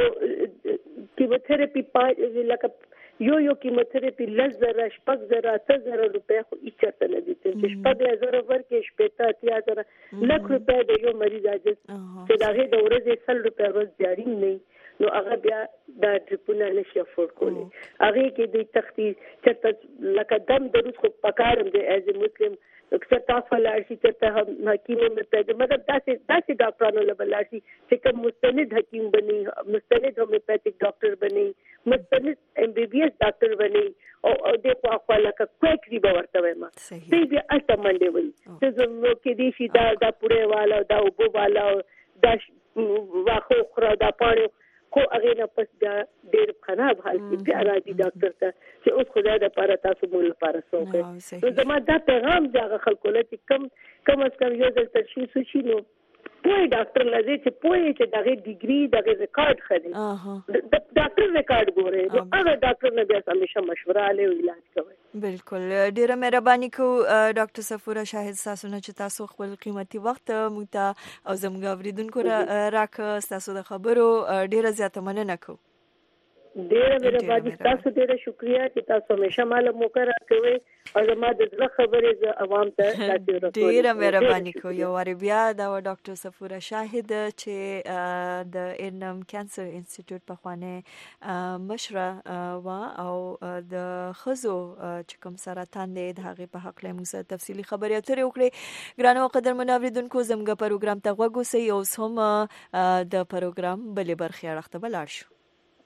Speaker 1: ده
Speaker 8: کیموتھراپي پای لکه یو یو کیموتھراپي لږ زره شپږ زره اته زره روپۍ خو هیڅ چرته نه دي چې شپږ زره ورکې شپېته اتیا زره لک روپۍ د یو مریض عاجز چې د هغې د ورځې سل روپۍ ورځ جاري نه نو هغه بیا دا ټریپونه نشي افورډ کولی هغې کې دوی تختی چرته لکه دم دروز خو پکارم دی ایز ا مسلم اکثر تاسو لاړ شي چې ته حکیم متحد مطلب داسې داسې ډاکټرانو له لاړ شي چې کوم مستند حکیم بني مستند هومیوپیتھک ډاکټر بني مستند ایم بی بی ایس ډاکټر بني او د خو خپل کا کویکلی به ورته وایم صحیح بیا اته منډه وي چې زه کې دي شي دا دا پوره والا دا وبو والا دا واخو خره دا پاڼو خو هغه نه پس بیا ډېر خراب حال کې بیا راځي ډاکټر ته چې اوس خدای د لپاره تاسو مول لپاره څوک نو زما دا پیغام دا خلکو له چې کم کم از کم یو ځل تشخیص شي نو پوهه ډاکټر لږه چې پوهه چې دغه ډیګري دغه ریکارډ خدي د ډاکټر ریکارډ ګوره نو هغه ډاکټر نه بیا همیشه مشوره له علاج کوي.
Speaker 1: بالکل ډیره مهرباني کو ډاکټر صفوره شاهد تاسو نه چې تاسو خپل قیمتي وخت موږ ته او زموږ اوریدونکو راک تاسو د خبرو ډیره زیاته مننه کو.
Speaker 8: ډیره مهرباني تاسو ډیره شکریا چې تاسو همیشه مال موقع راکوي او زما د زړه خبرې ز عوام ته تاسو ورکوي.
Speaker 1: ډیره مهرباني کو. یو واری بیا دا ډاکټر صفوره شاهد چې د ارنم کانسر انسټیټیوټ په خوانه مشره وا او د خزو چې کوم سرطان دی د هغه په حق له موږ تفصیلی خبرې اترې وکړي. ګرانو قدر منوریدونکو زموږ پروګرام ته وګورئ او سم د پروګرام بلې برخې اړخته بلار شو.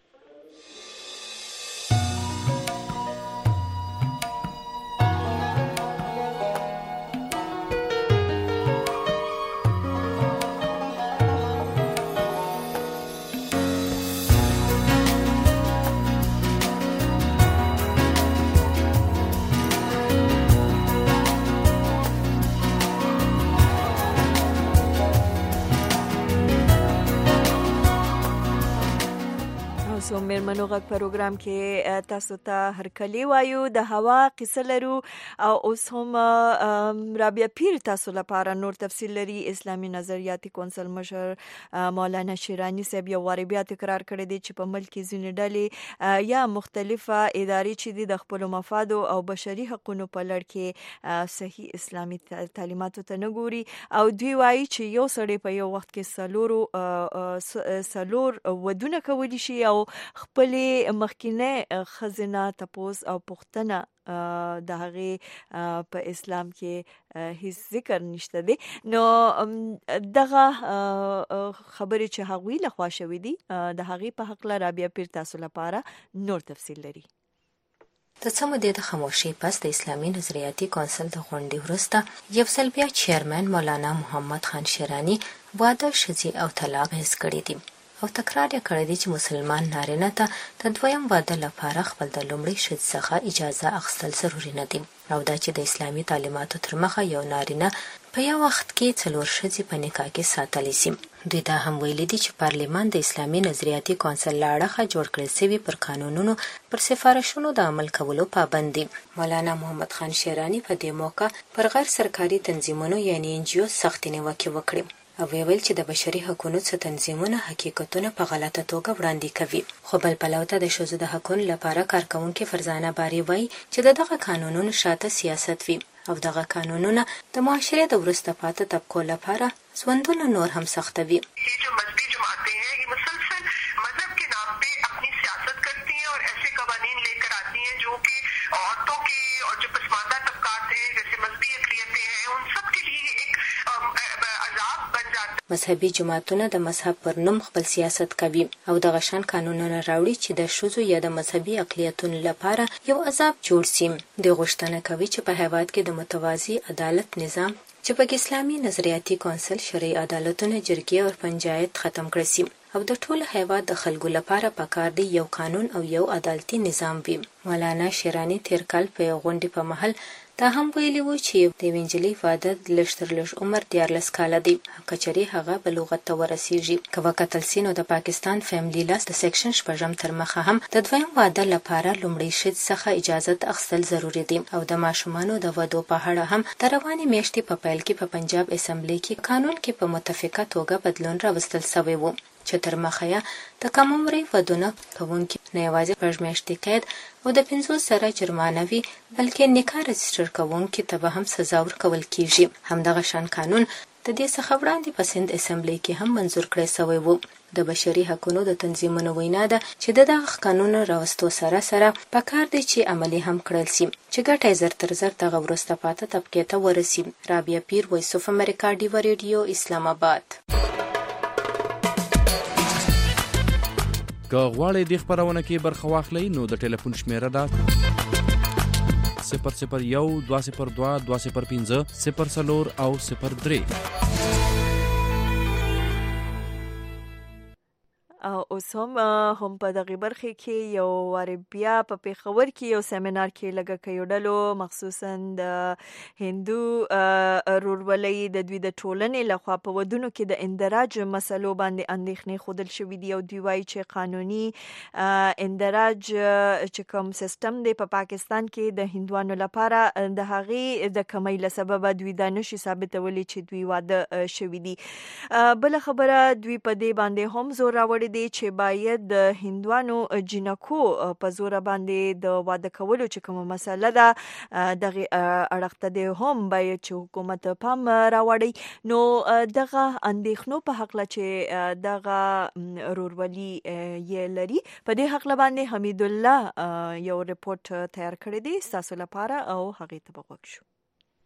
Speaker 1: سو مېرمنو غږ پروګرام کې تاسو ته هرکلی وایو د هوا قصه لرو او اوس هم رابعه پیر تاسو لپاره نور تفصیل لري. اسلامي نظریاتي کونسل مشر مولانا شیرانی صاحب یو واری بیا تکرار کړی دی چې په ملک کې ځینې ډلې یا مختلفه ادارې چې د خپل مفاد او بشري حقوقو په لړ کې صحیح اسلامي تعلیماتو ته نه ګوري او دوی وایي چې یو سړی په یو وخت کې سلور سلور ودونه کولی شي او خپل مخکینه خزینه تپوس او پختنه د هغه په اسلام کې هیڅ ذکر نشته دی. نو دغه خبرې چې هغوی له خوا شوې دي د هغه په حق له رابعه پیر تاسو لپاره نور تفصیل لري.
Speaker 5: د څه مودې د خاموشۍ پس د اسلامي نظریاتي کونسل د غونډې وروسته یو ځل بیا چیرمن مولانا محمد خان شیرانی واده ښځې او طلاق حس کړی دی او تکرار یې کړی دی چې مسلمان نارینه ته د دویم واده لپاره خپل د لومړۍ ښځې څخه اجازه اخیستل ضروري نه دي او دا چې د اسلامي تعلیماتو تر مخه یو نارینه په یو وخت کې څلور ښځې په نکاح کې ساتلی شي. دوی دا هم ویلي دي چې پارلمان د اسلامي نظریاتي کونسل له اړخه جوړ کړل شوي پر قانونونو پر سفارشونو د عمل کولو پابند دي. مولانا محمد خان شیرانی په دې موقع پر غیر سرکاري تنظیمونو یعنی ان جی او سختې نیوکې وکړې او ویل چې د بشري حقوقو څخه تنظیمونه حقیقتونه په غلطه توګه وړاندې کوي. خو بل پلو ته د ښځو د حقوقو لپاره کارکونکي فرزانه باری وایي چې دغه قانونونو شاته سیاست وي او دغه قانونونه د معاشرې د وروسته پاتې طبقو لپاره ژوندونه نور هم سختوي. مذهبي جماعتونه د مذهب پر نوم خپل سیاست کوي او د غشن قانونونه راوړي چې د ښځو یا د مذهبي اقلیتونو لپاره یو عذاب جوړ شي. د غوښتنه کوي چې په هیواد کې د متوازی عدالت نظام چې په اسلامي نظریاتي کونسل شرعي عدالتونه جرګې او پنجایت ختم کړي شي او د ټول هیواد د خلکو لپاره پکار دی یو قانون او یو عدالتي نظام وي. مولانا شیرانی تیر کال په غونډې په محل دا هم ویلي وو چې د وینجلي واده د لږ تر لږ عمر دیارلس کاله دی کچري هغه بلوغت ته ورسیږي. که وکتل سي نو د پاکستان فیملی لاس د سیکشن شپږم تر مخه هم د دویم واده لپاره لومړی ښځې څخه اجازه اخیستل ضروري دي او د ماشومانو د ودو په اړه هم د روانې میاشتې په پیل کې په پنجاب اسمبلی کې قانون کې په متفقه توګه بدلون راوستل شوی وو چې تر مخه یې د کم عمري ودونه کوونکي نه یوازې شپږ میاشتې قید او د پنځوس زره جرمانه وي بلکې نکاح رجسټر کوونکي ته به هم سزا ورکول کیږي. همدغه شان قانون د دې څخه وړاندې په سند اسمبلی کې هم منظور کړی شوی وو. د بشري حقوقو د تنظیمونو وینا ده چې د دغه قانون راوستو سره سره پکار دی چې عملي هم کړل شي چې ګټه زر تر زر دغه وروسته پاتې طبقې ته ورسي. رابعه پیر، وایس اف امریکا، ډیو ریډیو، اسلام آباد.
Speaker 9: که غواړئ د خبرونه کې برخه واخلئ نو د ټلیفون شمیره ده صفر صفر یو دوه صفر دوه دوه صفر پنځه صفر څلور او صفر درې.
Speaker 1: اوس هم هم په دغه برخه کې یو وار بیا په پیښور کې یو سیمینار کې لګه کېدلو مخصوصا د هندو رورولۍ د دوی د ټولنې لخوا په ودونو کې د اندراج مسلو باندې اندېښنې خودل شوې دي او دوی وايي چې قانوني اندراج چې کوم سیستم دی په پاکستان کې د هندوانو لپاره د هغې د کمی له سببه دوی دا نشي ثابتولی چې دوی واده شوي دي. بل خبره دوی په دې باندې هم زور راوړی دی چې باید د هندوانو جنکو په زور باندې د واده کولو چې کومه مسله ده دغه اړخته دی هم باید چې حکومت پام راوړي. نو دغه اندېښنو په حقله چې دغه رورولي یې لري په دې حقله باندې حمید الله یو ریپورت تیار کړی دی ستاسو لپاره او هغې ته به غوږ شو.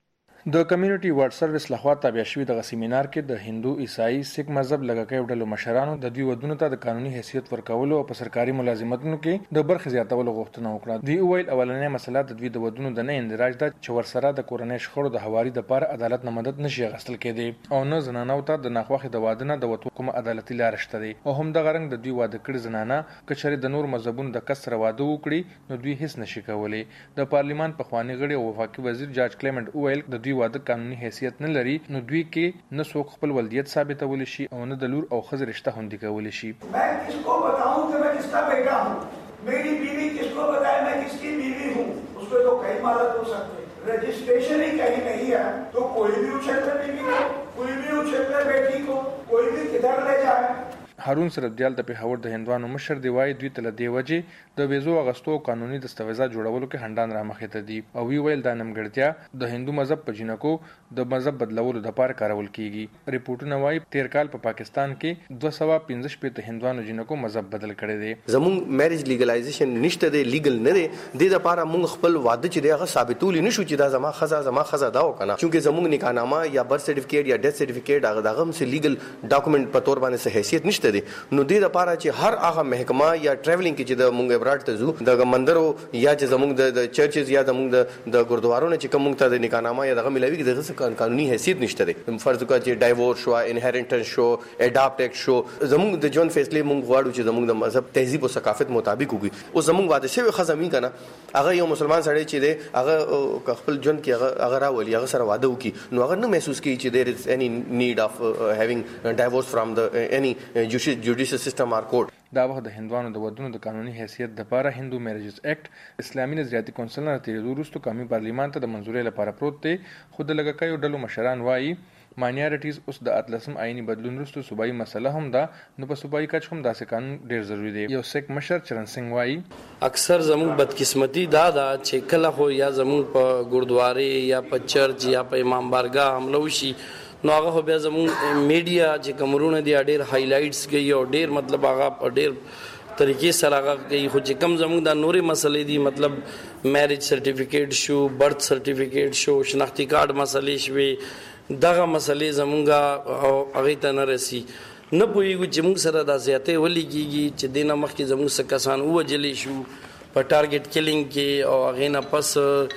Speaker 3: د کمیونټي ورډ سرویس لخوا تابع شوی دغه سیمینار کې د هندو عیسائی سیک مذهب لږکیو ډلو مشرانو د دوی ودونو ته د قانوني حیثیت ورکولو او په سرکاري ملازمتونو کې د برخې زیاتولو غوښتنه وکړه. دوی ویل اولنۍ مسله د دوی د ودونو د نه اندراج ده چې ورسره د کورنۍ شخړو د هواري لپاره عدالت نه مدد نشي اخیستل کېدی او نه زنانو ته د ناخوښې د واده نه د وتو کومه عدالتي لاره شته دی او هم دغه رنګ د دوی واده کړي زنانه که چېرې د نور مذهبونو د کس سره واده وکړي نو دوی هیڅ نشي کولی. د پارلیمان پخوانی غړي او وفاقي وزیر جارج کلیمنټ ویل د دوی واده قانوني حیثیت نه لري نو دوی کې نه څوک خپل ولدیت ثابتولی شي او نه د لور او ښځې رشته خوندي کولی شي.
Speaker 10: मैं किसको बताऊं कि मैं किसका बेटा हूं, मेरी बीवी किसको बताए मैं किसकी बीवी हूं, उसको तो कई मालूम हो सकते. रजिस्ट्रेशन ही कहीं नहीं है तो कोई भी उछल ले बीवी को, कोई भी उछल ले बेटी को, कोई भी किधर ले जाए.
Speaker 3: هارون سربدیال د پیښور د هندوانو مشر دی وایي دوی ته له دې وجې د ویزو اغستو قانوني دستاویزات جوړولو کې هندان رامخې ته دي او وی ویل دا نیمګړتیا د هندو مذهب په جنکو د مذهب بدلولو لپاره کارول کیږي. ریپورتونه وایي تیر کال په پاکستان کې دوه سوه پنځه شپېته هندوانو جنکو مذهب بدل کړی دی.
Speaker 11: زموږ میریج لیګلایزیشن نشته دی، لیګل نه دی. د لپاره موږ خپل واده چې دی هغه ثابتولی نشو چې دا زما خزا زما خزا دا وکنه چونکه زموږ نکاحنامه یا برث سرټیفیکیټ یا ډیث سرټیفیکیټ هغه دغه هم سه لیګل ډاکومنٹ په تور باندې څه حیثیت نشته دی. نو د لپاره چې هر هغه محکمه یا ټریولینګ کې چې د مونږ ابراډ ته ځو د مندرو یا چې زموږ د چرچز یا د مونږ د ګردوارونو چې کوم ته د نکاحنامه یا دغه ملوي کې دغه قانوني حیثیت نشته دی. فرض وکړه چې ډایورس شو، انهریټنس شو، اډاپټ ایکټ شو، زموږ د ژوند فیصله مونږ غواړو چې زموږ د مذهب تهذیب او ثقافت مطابق وږي. او زموږ واده شوی خزمین کنه هغه یو مسلمان سړی چې دی هغه خپل ژوند کې هغه هغه راولي هغه سره واده وکي نو هغه نه محسوس کوي چې there is any need of uh, having uh, divorce from the uh, any uh, judicial system or court.
Speaker 3: دا وخت د هندوانو د ودونو د قانوني حیثیت لپاره هندو میریجز اکټ اسلامي نظریاتي کونسل نه تیریدو وروسته قومي پارلیمان ته د منظورۍ لپاره پروت دی. خو د لږکیو ډلو مشران وایي ماینارټیز اوس د اتلسم آئینی بدلون وروسته صوبایي مسله هم ده نو په صوبایي کچ هم داسې قانون ډیر ضروري دی. یو سیک مشر چرن سنگ وایي
Speaker 12: اکثر زموږ بدقسمتي دا ده چې کله خو یا زموږ په ګردوارې یا په چرچ یا په امام بارګاه حمله وشي نو هغه خو بیا زموږ میډیا چې کمرونه دي ډېر هایلایټس کوي او ډېر مطلب هغه په ډېر طریقې سره هغه کوي. خو چې کم زموږ دا نورې مسلې دي مطلب میریج سرټیفیکیټ شو، برث سرټیفیکیټ شو، شناختی کارت مسلې شوې دغه مسلې زموږ هغې ته نه رسي. نه پوهېږو چې موږ سره دا زیاتۍ ولې کېږي چې دې نه مخکې زموږ څه کسان ووجلی شو په ټارګټ کلینګ کې او هغې نه پس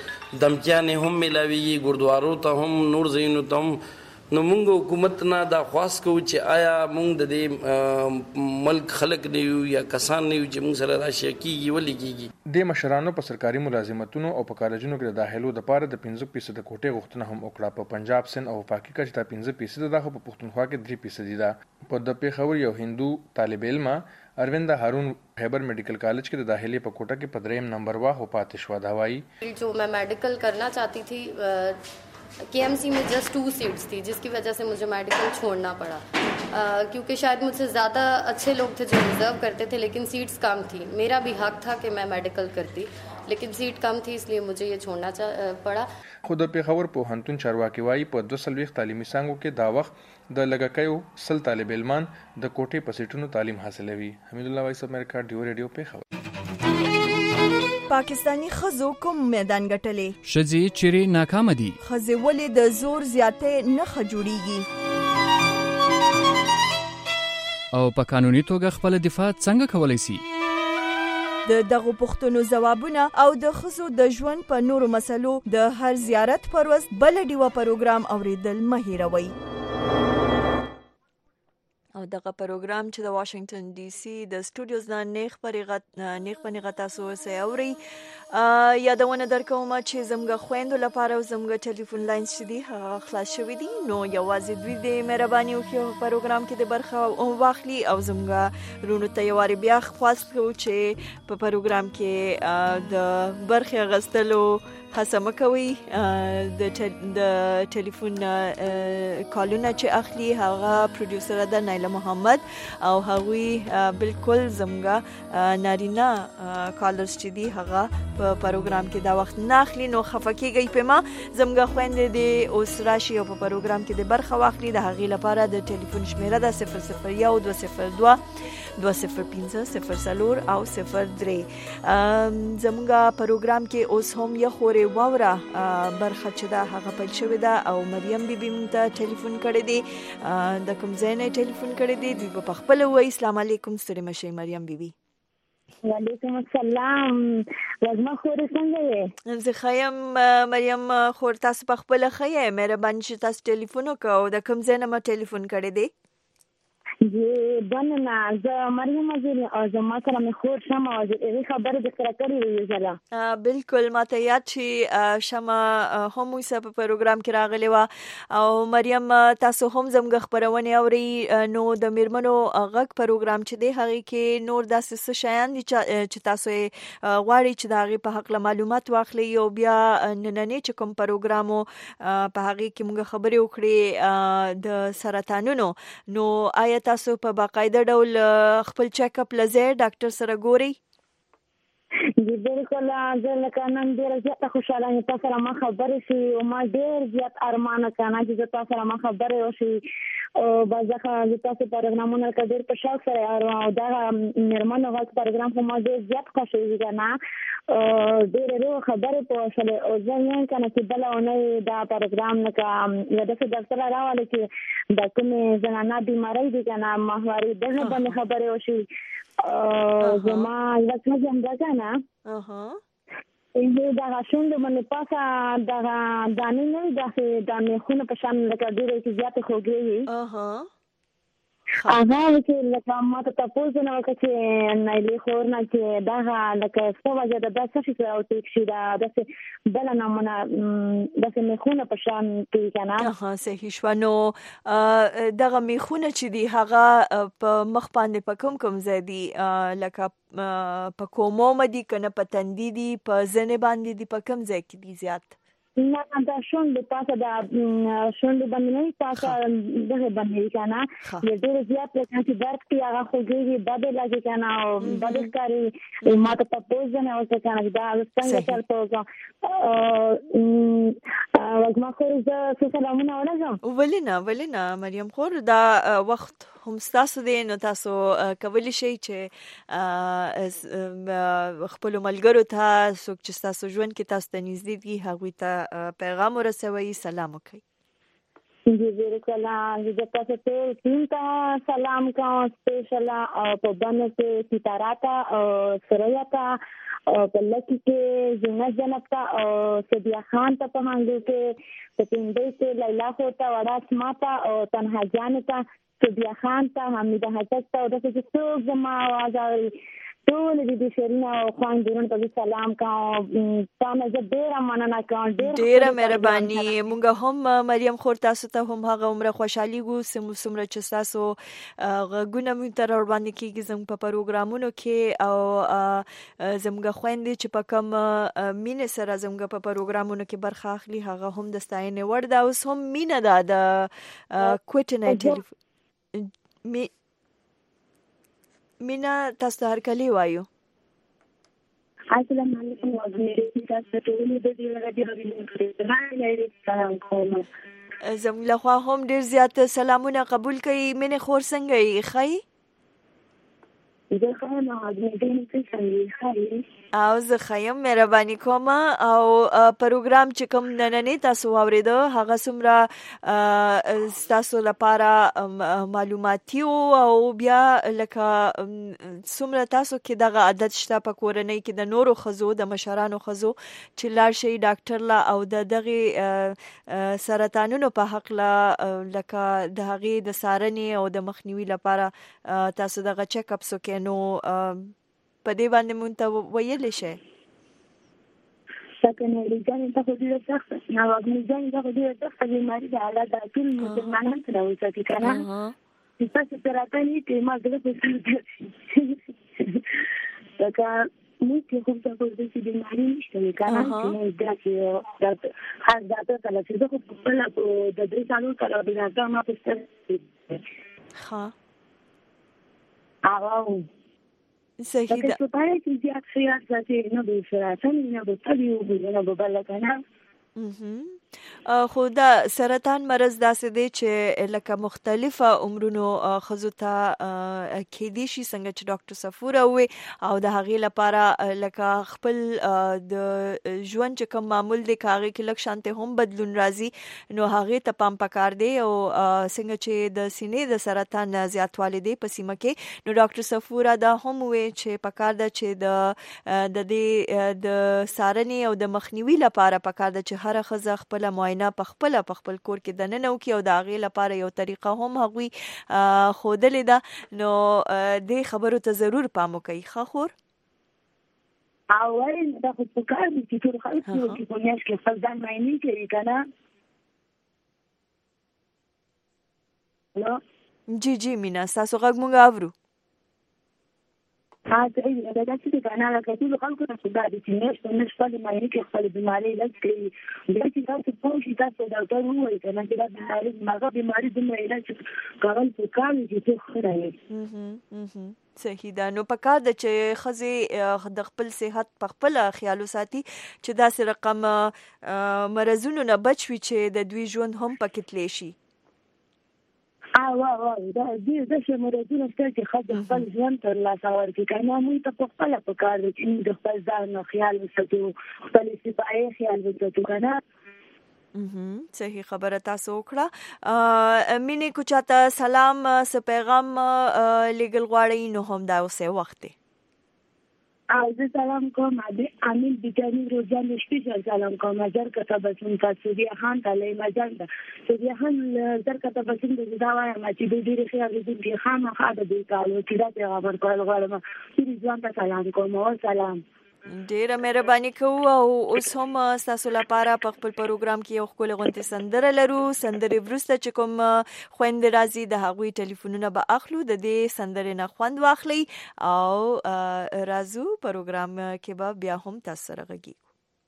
Speaker 12: دمکیانې هم میلاویږي ګردوارو ته هم نور ځایونو ته هم. نو موږ حکومت نه دا خواست کوو چې آیا موږ د دې ملک خلک نه یو یا کسان نه یو چې موږ سره راشي کېږي ولې کېږي.
Speaker 3: د مشرانو په سرکاري ملازمتونو او په کالجونو کې د داخلو دپاره د پنځه فیصده کوټې غوښتنه هم وکړه. په پنجاب، سند او وفاقي کچ دا پنځه فیصده ده خو په پښتونخوا کې درې فیصدي ده. په د پیښور یو هندو طالب علمه ارویندا هارون خیبر میڈیکل کالج کې د داخلي په کوټه کې په دریم نمبر وا هو پاتې شوه. دا وایي
Speaker 13: جو मैं मेडिकल करना चाहती थी के एम सी में जस्ट टू सीट्स थी जिसकी वजह से मुझे मेडिकल छोड़ना पड़ा क्योंकि शायद मुझसे ज़्यादा अच्छे लोग थे जो रिजर्व करते थे लेकिन सीट्स कम थी. मेरा भी हक था कि मैं मेडिकल करती लेकिन सीट कम थी इसलिए मुझे ये छोड़ना पड़ा.
Speaker 3: خو د پیښور پوهنتون چارواکي وایي په دوه څلوېښت تعلیمي څانګو کې دا وخت د لږکیو سل طالب علمان د کوټې په سیټونو تعلیم حاصلوي. حمید الله وایس امریکا ډیو ریډیو پیښور.
Speaker 1: پاکستانی خزو کوم میدان ګټلې
Speaker 14: شذې چیرې ناکام دي
Speaker 1: خزې ولې د زور زیاتې نه خجوړيږي
Speaker 14: او په قانوني توګه خپل دفاع څنګه کولای شي.
Speaker 1: د دغه پوښتنو ځوابونه او د خزو د ژوند په نورو مسلو د هر زیارت پر ورځ بل ډیوه پروګرام اوریدل مه هیروئ. او دغه پروګرام چې د واشنگټن ډي سي د سټوډیوز نه نیغ پرې نیغ پنې تاسو سه اوري یادونه درکوم چې زموږ خويندو لپاره زموږ ټلیفون لاینز چې دي هغه خلاص شوي دي نو یوازې دوی د مهرباني وکړي پروګرام کې د برخه واخلي او زموږ رونو ته یواري بیا خواست کوو چې په پروګرام کې د برخه غستلو هڅه مکوي د د ټلیفون کالونه چې اخلي هغه پروډوسر ده نایله محمد او هغوی بالکل زموږ نارینه کالرز چې دي هغه په پروګرام کې دا وخت نه اخلي نو خفه کیږي په ما زموږ خويندې د اوس راشي او په پروګرام کې د برخه واخلي د هغې لپاره د ټلیفون شمیره ده صفر صفر یو دوه صفر دوه دوه صفر پنځه صفر څلور او صفر درې زموږ پروګرام کې اوس هم یو خورې واوره برخه چې دا هغه پیل شوې ده او مریم بیبي مونږ ته ټلیفون کړی دی د کوم ځای نه ټلیفون کړی دی دوی په خپله وایي السلام علیکم ستړې مه شئ مریم بیبي
Speaker 15: وعلیکم السلام وزما خورې څنګه یې
Speaker 1: زه ښه یم مریم خور تاسو په خپله ښه یې مهرباني چې تاسو ټلیفون وکړه او د کوم ځای نه ما ټلیفون کړی دی
Speaker 15: جی بننا زه مریم ازل او زما سره مې خور شمه او دې خبره د سره کړې وي زلا
Speaker 1: بالکل ماته یاد چې شمه هم موږ په پروګرام کې راغلی و او مریم تاسو هم زموږ خبرونه اوري نو د میرمنو غږ پروګرام چې دی هغه کې نور داسې څه شیان دي چې تاسو غواړئ چې د هغې په هکله معلومات واخلئ او بیا نننی چې کوم پروګرام په هغې کې موږ خبرې وکړې د سرطانونو نو آیا تاسو په باقاعده ډول خپل چیک اپ لزه ډاکټر سره ګوري
Speaker 15: جی بالکل زه لکه نن ډېره زیاته خوشحاله یم تاسو سره ما خبرې شي او ما ډېر زیات ارمانه کنه چې زه تاسو سره ما خبرې وشي او بعضه زه تاسو پروګرامونه کې ډېر په شوق سره او دا میرمنو غږ پروګرام خو ما ډېر زیات خوښوي کنه ډېر ورو خبرې په شله او زه یم کنه چې بل نه دا پروګرام نه کا یا د ډاکټر راواله چې د کومې زنانه بیماری دي کنه ماهواري دغه باندې خبرې وشي زما یو څه هم دا کنه
Speaker 1: اها
Speaker 15: این دا شوند باندې پاسه دا دانه نه دا د میخونه په شان لکه ډېر چې زیات خوږي
Speaker 1: اها
Speaker 15: هغه چې لکه ماته تاسو نه وکړي چې نه خور نه چې دا لکه څه وجه ده دا څه شي او تک شي دا د بل نه مونږ د میخونه په شان کې کنه
Speaker 1: اها صحیح شو نو دغه میخونه چې دی هغه په مخ باندې په کوم کوم ځای دی لکه په کومو مدي کنه په تندې دي په ځنه باندې دي په کوم ځای کې دي زیات
Speaker 15: نه دا شوند پاسه دا شوند باندې نه پاسه دغه باندې کنه د ډېر زیات چې درد کې هغه خوږي بده لګي کنه او بده کاری ماته تاسو نه اوسه کنه دا څنګه چل پوزا او وګما خو زه سلامونه ورکوم
Speaker 1: ولینا ولینا مریم خور دا وخت هم تاسو دې نو تاسو کولی شئ چې خپل ملګرو ته څوک چې تاسو ژوند کې تاسو ته نږدې دي هغوی ته پیغام ورسوي سلام وکړئ
Speaker 15: जी बिल्कुल जी तसे ते टीम का सलाम का स्पेशल और पबन से सितारा का और सरया का और पल्लकी के जुनस जनत का और सदिया खान का पहांगू के सतिंदे के लैला होता वड़ा स्माता और तन्हा जान का सदिया खान का हमीदा हसत का और जैसे तो जमा आवाज आ रही ټول دې شرینا او خوان دورن ته سلام کوم تاسو زه ډیره مننه کوم
Speaker 1: ډیره مهرباني مونږ هم مریم خور تاسو ته هم هغه عمره خوشحالي ګو سمو سمره چې تاسو غوونه مو تر ور باندې کېږي زموږ په پروګرامونو کې او زموږ خويندې چې په کوم مینه سره زموږ په پروګرامونو کې برخه اخلي هغه هم د ستاینې وړ دا اوس هم مینه ده د کوټنه ټلیفون می مینا تاسو هر کلی وایو
Speaker 15: السلام علیکم وعلیکم تاسو ټول د دې راډیو غوښتنه ما لري سلام کوم
Speaker 1: زموږ له خوا هم ډیر زیات سلامونه قبول کړئ مینه خور څنګه یې ښه
Speaker 15: زه خو نه د دې څه څنګه ښه
Speaker 1: او زه خیم مهرباني کوم او پروګرام چې کوم نننې تاسو واورېده هغه څومره تاسو لپاره معلوماتي او بیا لکه څومره تاسو کې دغه عادت شته په کورنۍ کې د نورو ښځو د مشرانو ښځو چې لاړ شي ډاکټر لا او د دغه سرطانونو په حق لا لکه د هغې د څارنې او د مخنیوي لپاره تاسو دغه چیک اپس وکړئ نو په دې باندې مونږ ته ویلی شئ
Speaker 15: سکنه لیدنې ته خو ډېره سخته ناوګنیزانې ته خو ډېره سخته بیماري ده الله دا ټول مسلمانان سره وساتي که نه چې تاسو سرطان یې کړې ما زړه پسې لکه موږ کې خو ته خو داسې بیماري نشته وي که نه چې موږ داسې خاص ډاکټر ته لاړ شو زه خو په خپله د درې څلور کاله د ډاکټر ما په سترګو هغه
Speaker 1: صحیح ده
Speaker 15: که پای چې زیات خیال ساتي نه به سرطان نه به تبي نه به بل کنه
Speaker 1: خو دا سرطان مرض داسې دی چې لکه مختلفه عمرونو ښځو ته کېدی شي څنګه چې ډاکټر صفوره ووی او د هغې لپاره لکه خپل د ژوند چې کوم معمول دی که هغې کې لږ شانتې هم بدلون راځي نو هغې ته پام پکار دی او څنګه چې د سینې د سرطان زیاتوالی دی په سیمه کې نو ډاکټر صفوره دا هم ووی چې پکار ده چې د د دې د څارنې او د مخنیوي لپاره پکار ده چې هره ښځه خپله معاینه په خپله په خپل کور کې دننه وکړي او د هغې لپاره یو طریقه هم هغوی ښودلې ده نو دې خبرو ته ضرور پام وکړئ ښه خور
Speaker 15: اول دا خو پکار دي چې ټول خلک چې په میاشت کې خپل ځان معاینې کوي که نه هلو
Speaker 1: جی جی مینا ستاسو غږ موږ اورو
Speaker 15: ها صحیح ده دا چې که نه لکه ټولو خلکو ته خو دا دي چې میاشت په میاشت خپلې معاینې کې خپلې بیمارۍ علاج کوي بیا چې تاسو پوه شي تاسو ډاکټر ووایي که نه چې دا بیماري هغه بیماري دومره علاج کول پکار دي چې څوک ښه رایي
Speaker 1: صحیح ده نو پکار ده چې ښځې د خپل صحت په خپله خیال وساتي چې داسې رقم مرضونو نه بچ وي چې د دوی ژوند هم پکې تلی شي
Speaker 15: او او دا دې د شمرتونو ستل چې خځه خپل ژوند تر لاسه ورکړي که نه موږ ته په خپله پکار دی چې موږ د خپل ځان خیال وساتو خپل صفایي خیال وساتو که نه
Speaker 1: صحیح خبره تاسو وکړه مینې کو چاته سلام څه پیغام لیږل غواړئ نو هم دا اوسې وخت دی
Speaker 15: او زه سلام کوم امین بیجانی روزان سپیشل سلام کوم زر کتابتون ته سودیا خان ته لیما جان ته سودیا خان زر کتابتون د دا وایم چې د ډیره خیال دې کې خامخا د دې کالو چې دا خبر کول غواړم چې ځوان ته سلام کوم او سلام
Speaker 1: ډیره مهرباني کوو او اوس هم ستاسو لپاره په خپل پروګرام کې یو ښکلې غونډې سندره لرو سندرې وروسته چې کوم خویندې راځي د هغوی ټلیفونونه به اخلو د دې سندرې نه خوند واخلئ او راځو پروګرام کې به بیا هم تاسو سره غږیږو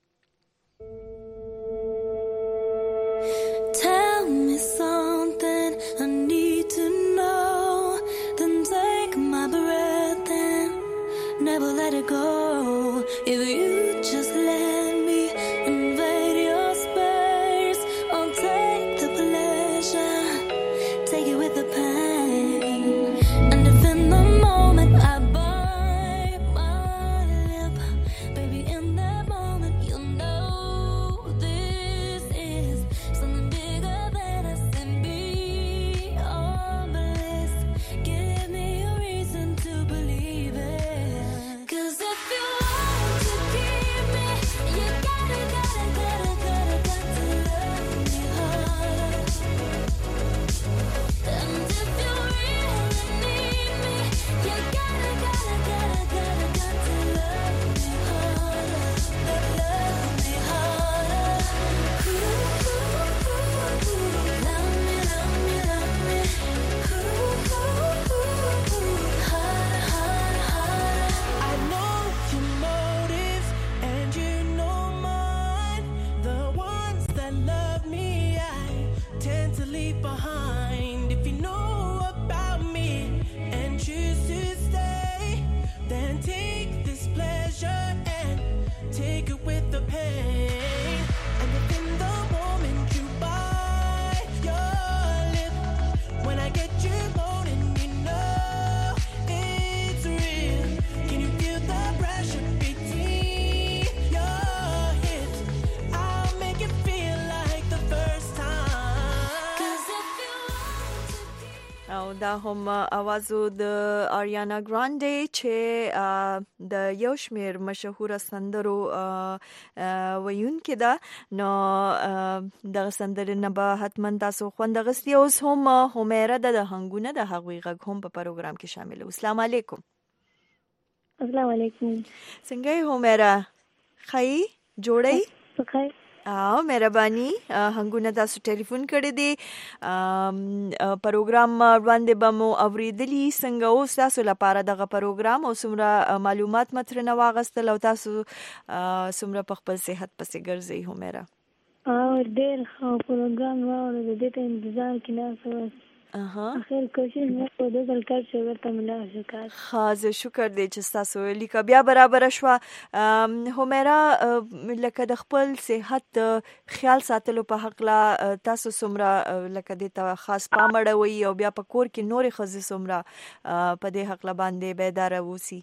Speaker 16: Tell me something I need to know Then take my breath and never let it go If you just let me invade your space I'll take the pleasure, take it with the pain And if in the moment I bite my lip Baby in that moment you'll know This is something bigger than us and beyond bliss Give me a reason to believe it Cause if you want to keep
Speaker 1: دا هم اوازو د آریانا ګرانډي چې د یو شمیر مشهور سندرو ویونکې ده. نو د سندرې نه به حتما تاسو خوند غستی. اوس هم همیره د هنګونه د هغوی غږ هم په پروګرام کې شامل. السلام علیکم.
Speaker 17: السلام علیکم.
Speaker 1: څنګه همیره؟ خی جوړی
Speaker 17: څنګه؟
Speaker 1: او مهرباني هنګونه تاسو ټلیفون کړی دی پروګرام باندې به مو اوریدلی. څنګه اوس تاسو لپاره دغه پروګرام او څومره معلومات مترنه واغستل او تاسو څومره په خپل صحت پسې ګرځئ همیره؟
Speaker 17: او ډېر ښه پروګرام واورئ، د دې ته انتظار کې ناست
Speaker 1: اها
Speaker 17: اخر کوشش مې په دې ځل کار چې ورته ملا شکر
Speaker 1: خاص شکر دی چې تاسو لیکه بیا برابر شو. همیره لکه د خپل صحت خیال ساتلو په حق لا تاسو څومره لکه د ته خاص پام اړوي او بیا په کور کې نورې ښځې څومره په دې حق لا باندې بیدار اوسي؟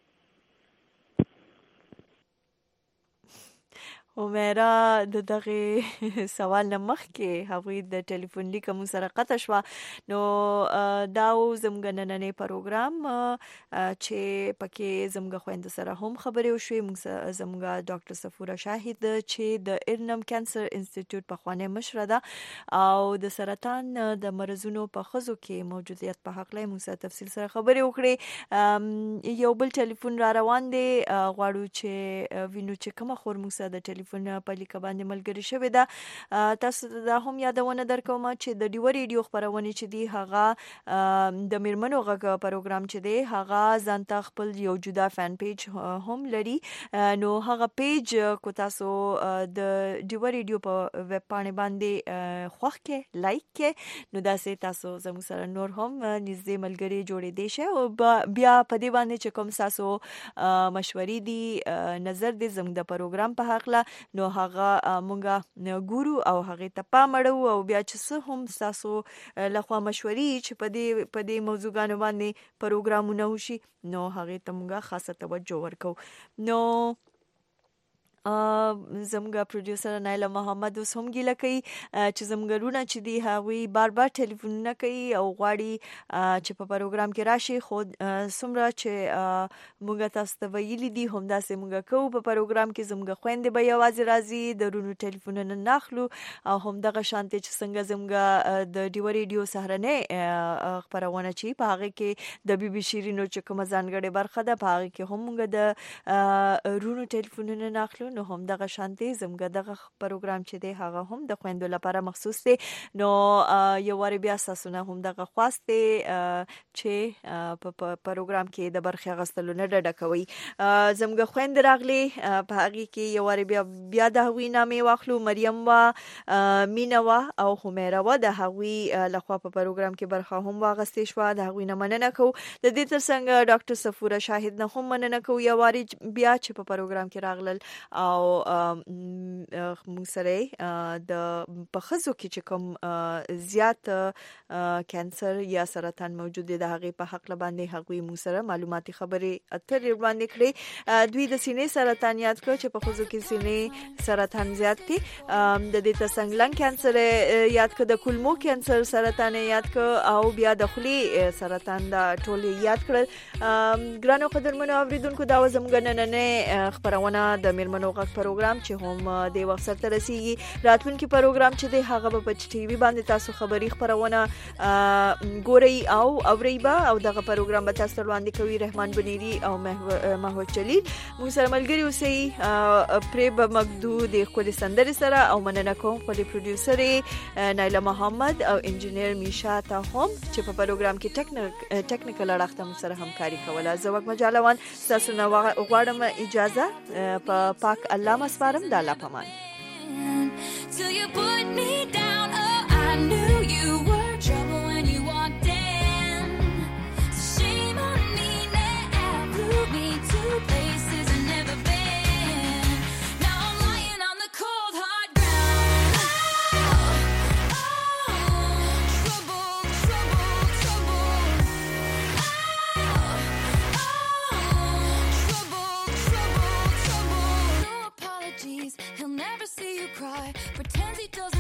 Speaker 1: همیره د دغه سوال نه مخکې هغوی د ټلیفون لیکه مو سره قطع شوه. نو دا زموږ نننی پروګرام چې پکې زموږ خویندو سره هم خبرې وشوې. موږ زموږ ډاکټر صفوره شاهد چې د ارنم کانسر انسټیټیوټ پخوانۍ مشره ده او د سرطان د مرزونو په ښځو کې موجودیت په حق له موږ سره تفصیل سره خبرې وکړې. یو بل ټلیفون را روان دی، غواړو چې وینو چې کومه خور موږ سره د ټلیفون په لیکه باندې ملګری شوې ده. تاسو دا هم یادونه درکوم چې د ډیو ریډیو خبرونه چې دی هغه د میرمنو غږ پروګرام چې دی هغه ځانته خپل یو جدا فین پیج هم لري. نو هغه پیج کو تاسو د ډیو ریډیو په ویب باندې باندې خوښ کې لایک کې نو داسې تاسو زموږ سره نور هم نږدې ملګری جوړې دی شه او بیا په دې باندې چې کوم تاسو مشورې دی نظر دی زموږ د پروګرام په حق لا نو هغه مونږه ګورو او هغه ته پام اړو او بیا چې څه هم تاسو لخوا مشورې چې په دې په دې موضوعګانو باندې پروګرامونه وشي نو هغه ته مونږه خاصه توجه ورکو. نو زموږ پروډوسر نایله محمد اوس هم ګیله کوي چې زموږ رونه چې دی هغوی بار بار ټلیفونونه کوي او غواړي چې په پروګرام کې راشي، خو څومره چې موږ تاسو ته ویلي دي همداسې موږ کوو. په پروګرام کې زموږ خویندې به یوازې راځي، د رونو ټلیفونونه نه اخلو او همدغه شانتې چې څنګه زموږ د ډیو ریډیو سهرنۍ خپرونه چې په هغه کې د بي بي شیرینو چې کومه ځانګړې برخه ده په هغه کې هم موږ د رونو ټلیفونونه نه اخلو. نو هم دغه شانتي زموږ دغه پروګرام چې دی هغه هم د خويندو لپاره مخصوص دی. نو یو وری بیا تاسو نه هم دغه خواسته چې په پروګرام کې د برخه غستلو نه ډډه کوي. زموږ خويند راغلي په هغه کې یو وری بیا بیا د هغوی نامې واخلو. مریم وا، مینا وا او همیره وا د هغوی لخوا په پروګرام کې برخه هم واغستې شو. د هغوی نه مننه کوو. د دې ترڅنګ ډاکټر صفوره شاهد نه هم مننه کوو یو وری بیا چې په پروګرام کې راغلل او موږ سره د په ښځو کې چې کوم زیات کانسر یا سرطان موجود دی د هغې په حق باندې هغوی موږ سره معلوماتي خبرې اترې وړاندې کړې. دوی د سینې سرطان یاد کړ چې په ښځو کې سینې سرطان زیات دی. د دې ترڅنګ لنګ کانسر یاد کړ، د کولمو کانسر سرطان یاد کړ او بیا د خولې سرطان دا ټول یاد کړل. ګرانو قدرمنو اوریدونکو دا زموږ نننۍ خبرونه د میرمنو غږ پروګرام چې هم د وخت سره رسیږي. راتلونکي پروګرام چې دی هغه به په ټي وي باندې تاسو خبري خبرونه ګورئ او اورئ به او دغه پروګرام به تاسو وړاندې کوي رحمان بنيري او محمود جلیل. موږ سره ملګری اوسئ. پرې به مګدو د خپل سندري سره او مننه کوم خپل پروډوسر نایله محمد او انجینیر میشا ته هم چې په پروګرام کې ټیکنیکل اړخ ته موږ سره همکاري کوله. زوګ مجالوان تاسو نه غواړم اجازه په پاک الله مسپارم د الله پامان.
Speaker 16: Till you put me down, oh I knew you were trouble when you walked in. So shame on me now, blew me to places I've never been. Now I'm lying on the cold hard ground. Oh, oh, trouble, trouble, trouble. Oh, oh, trouble, trouble, trouble. No apologies, he'll never see you cry. Pretends he doesn't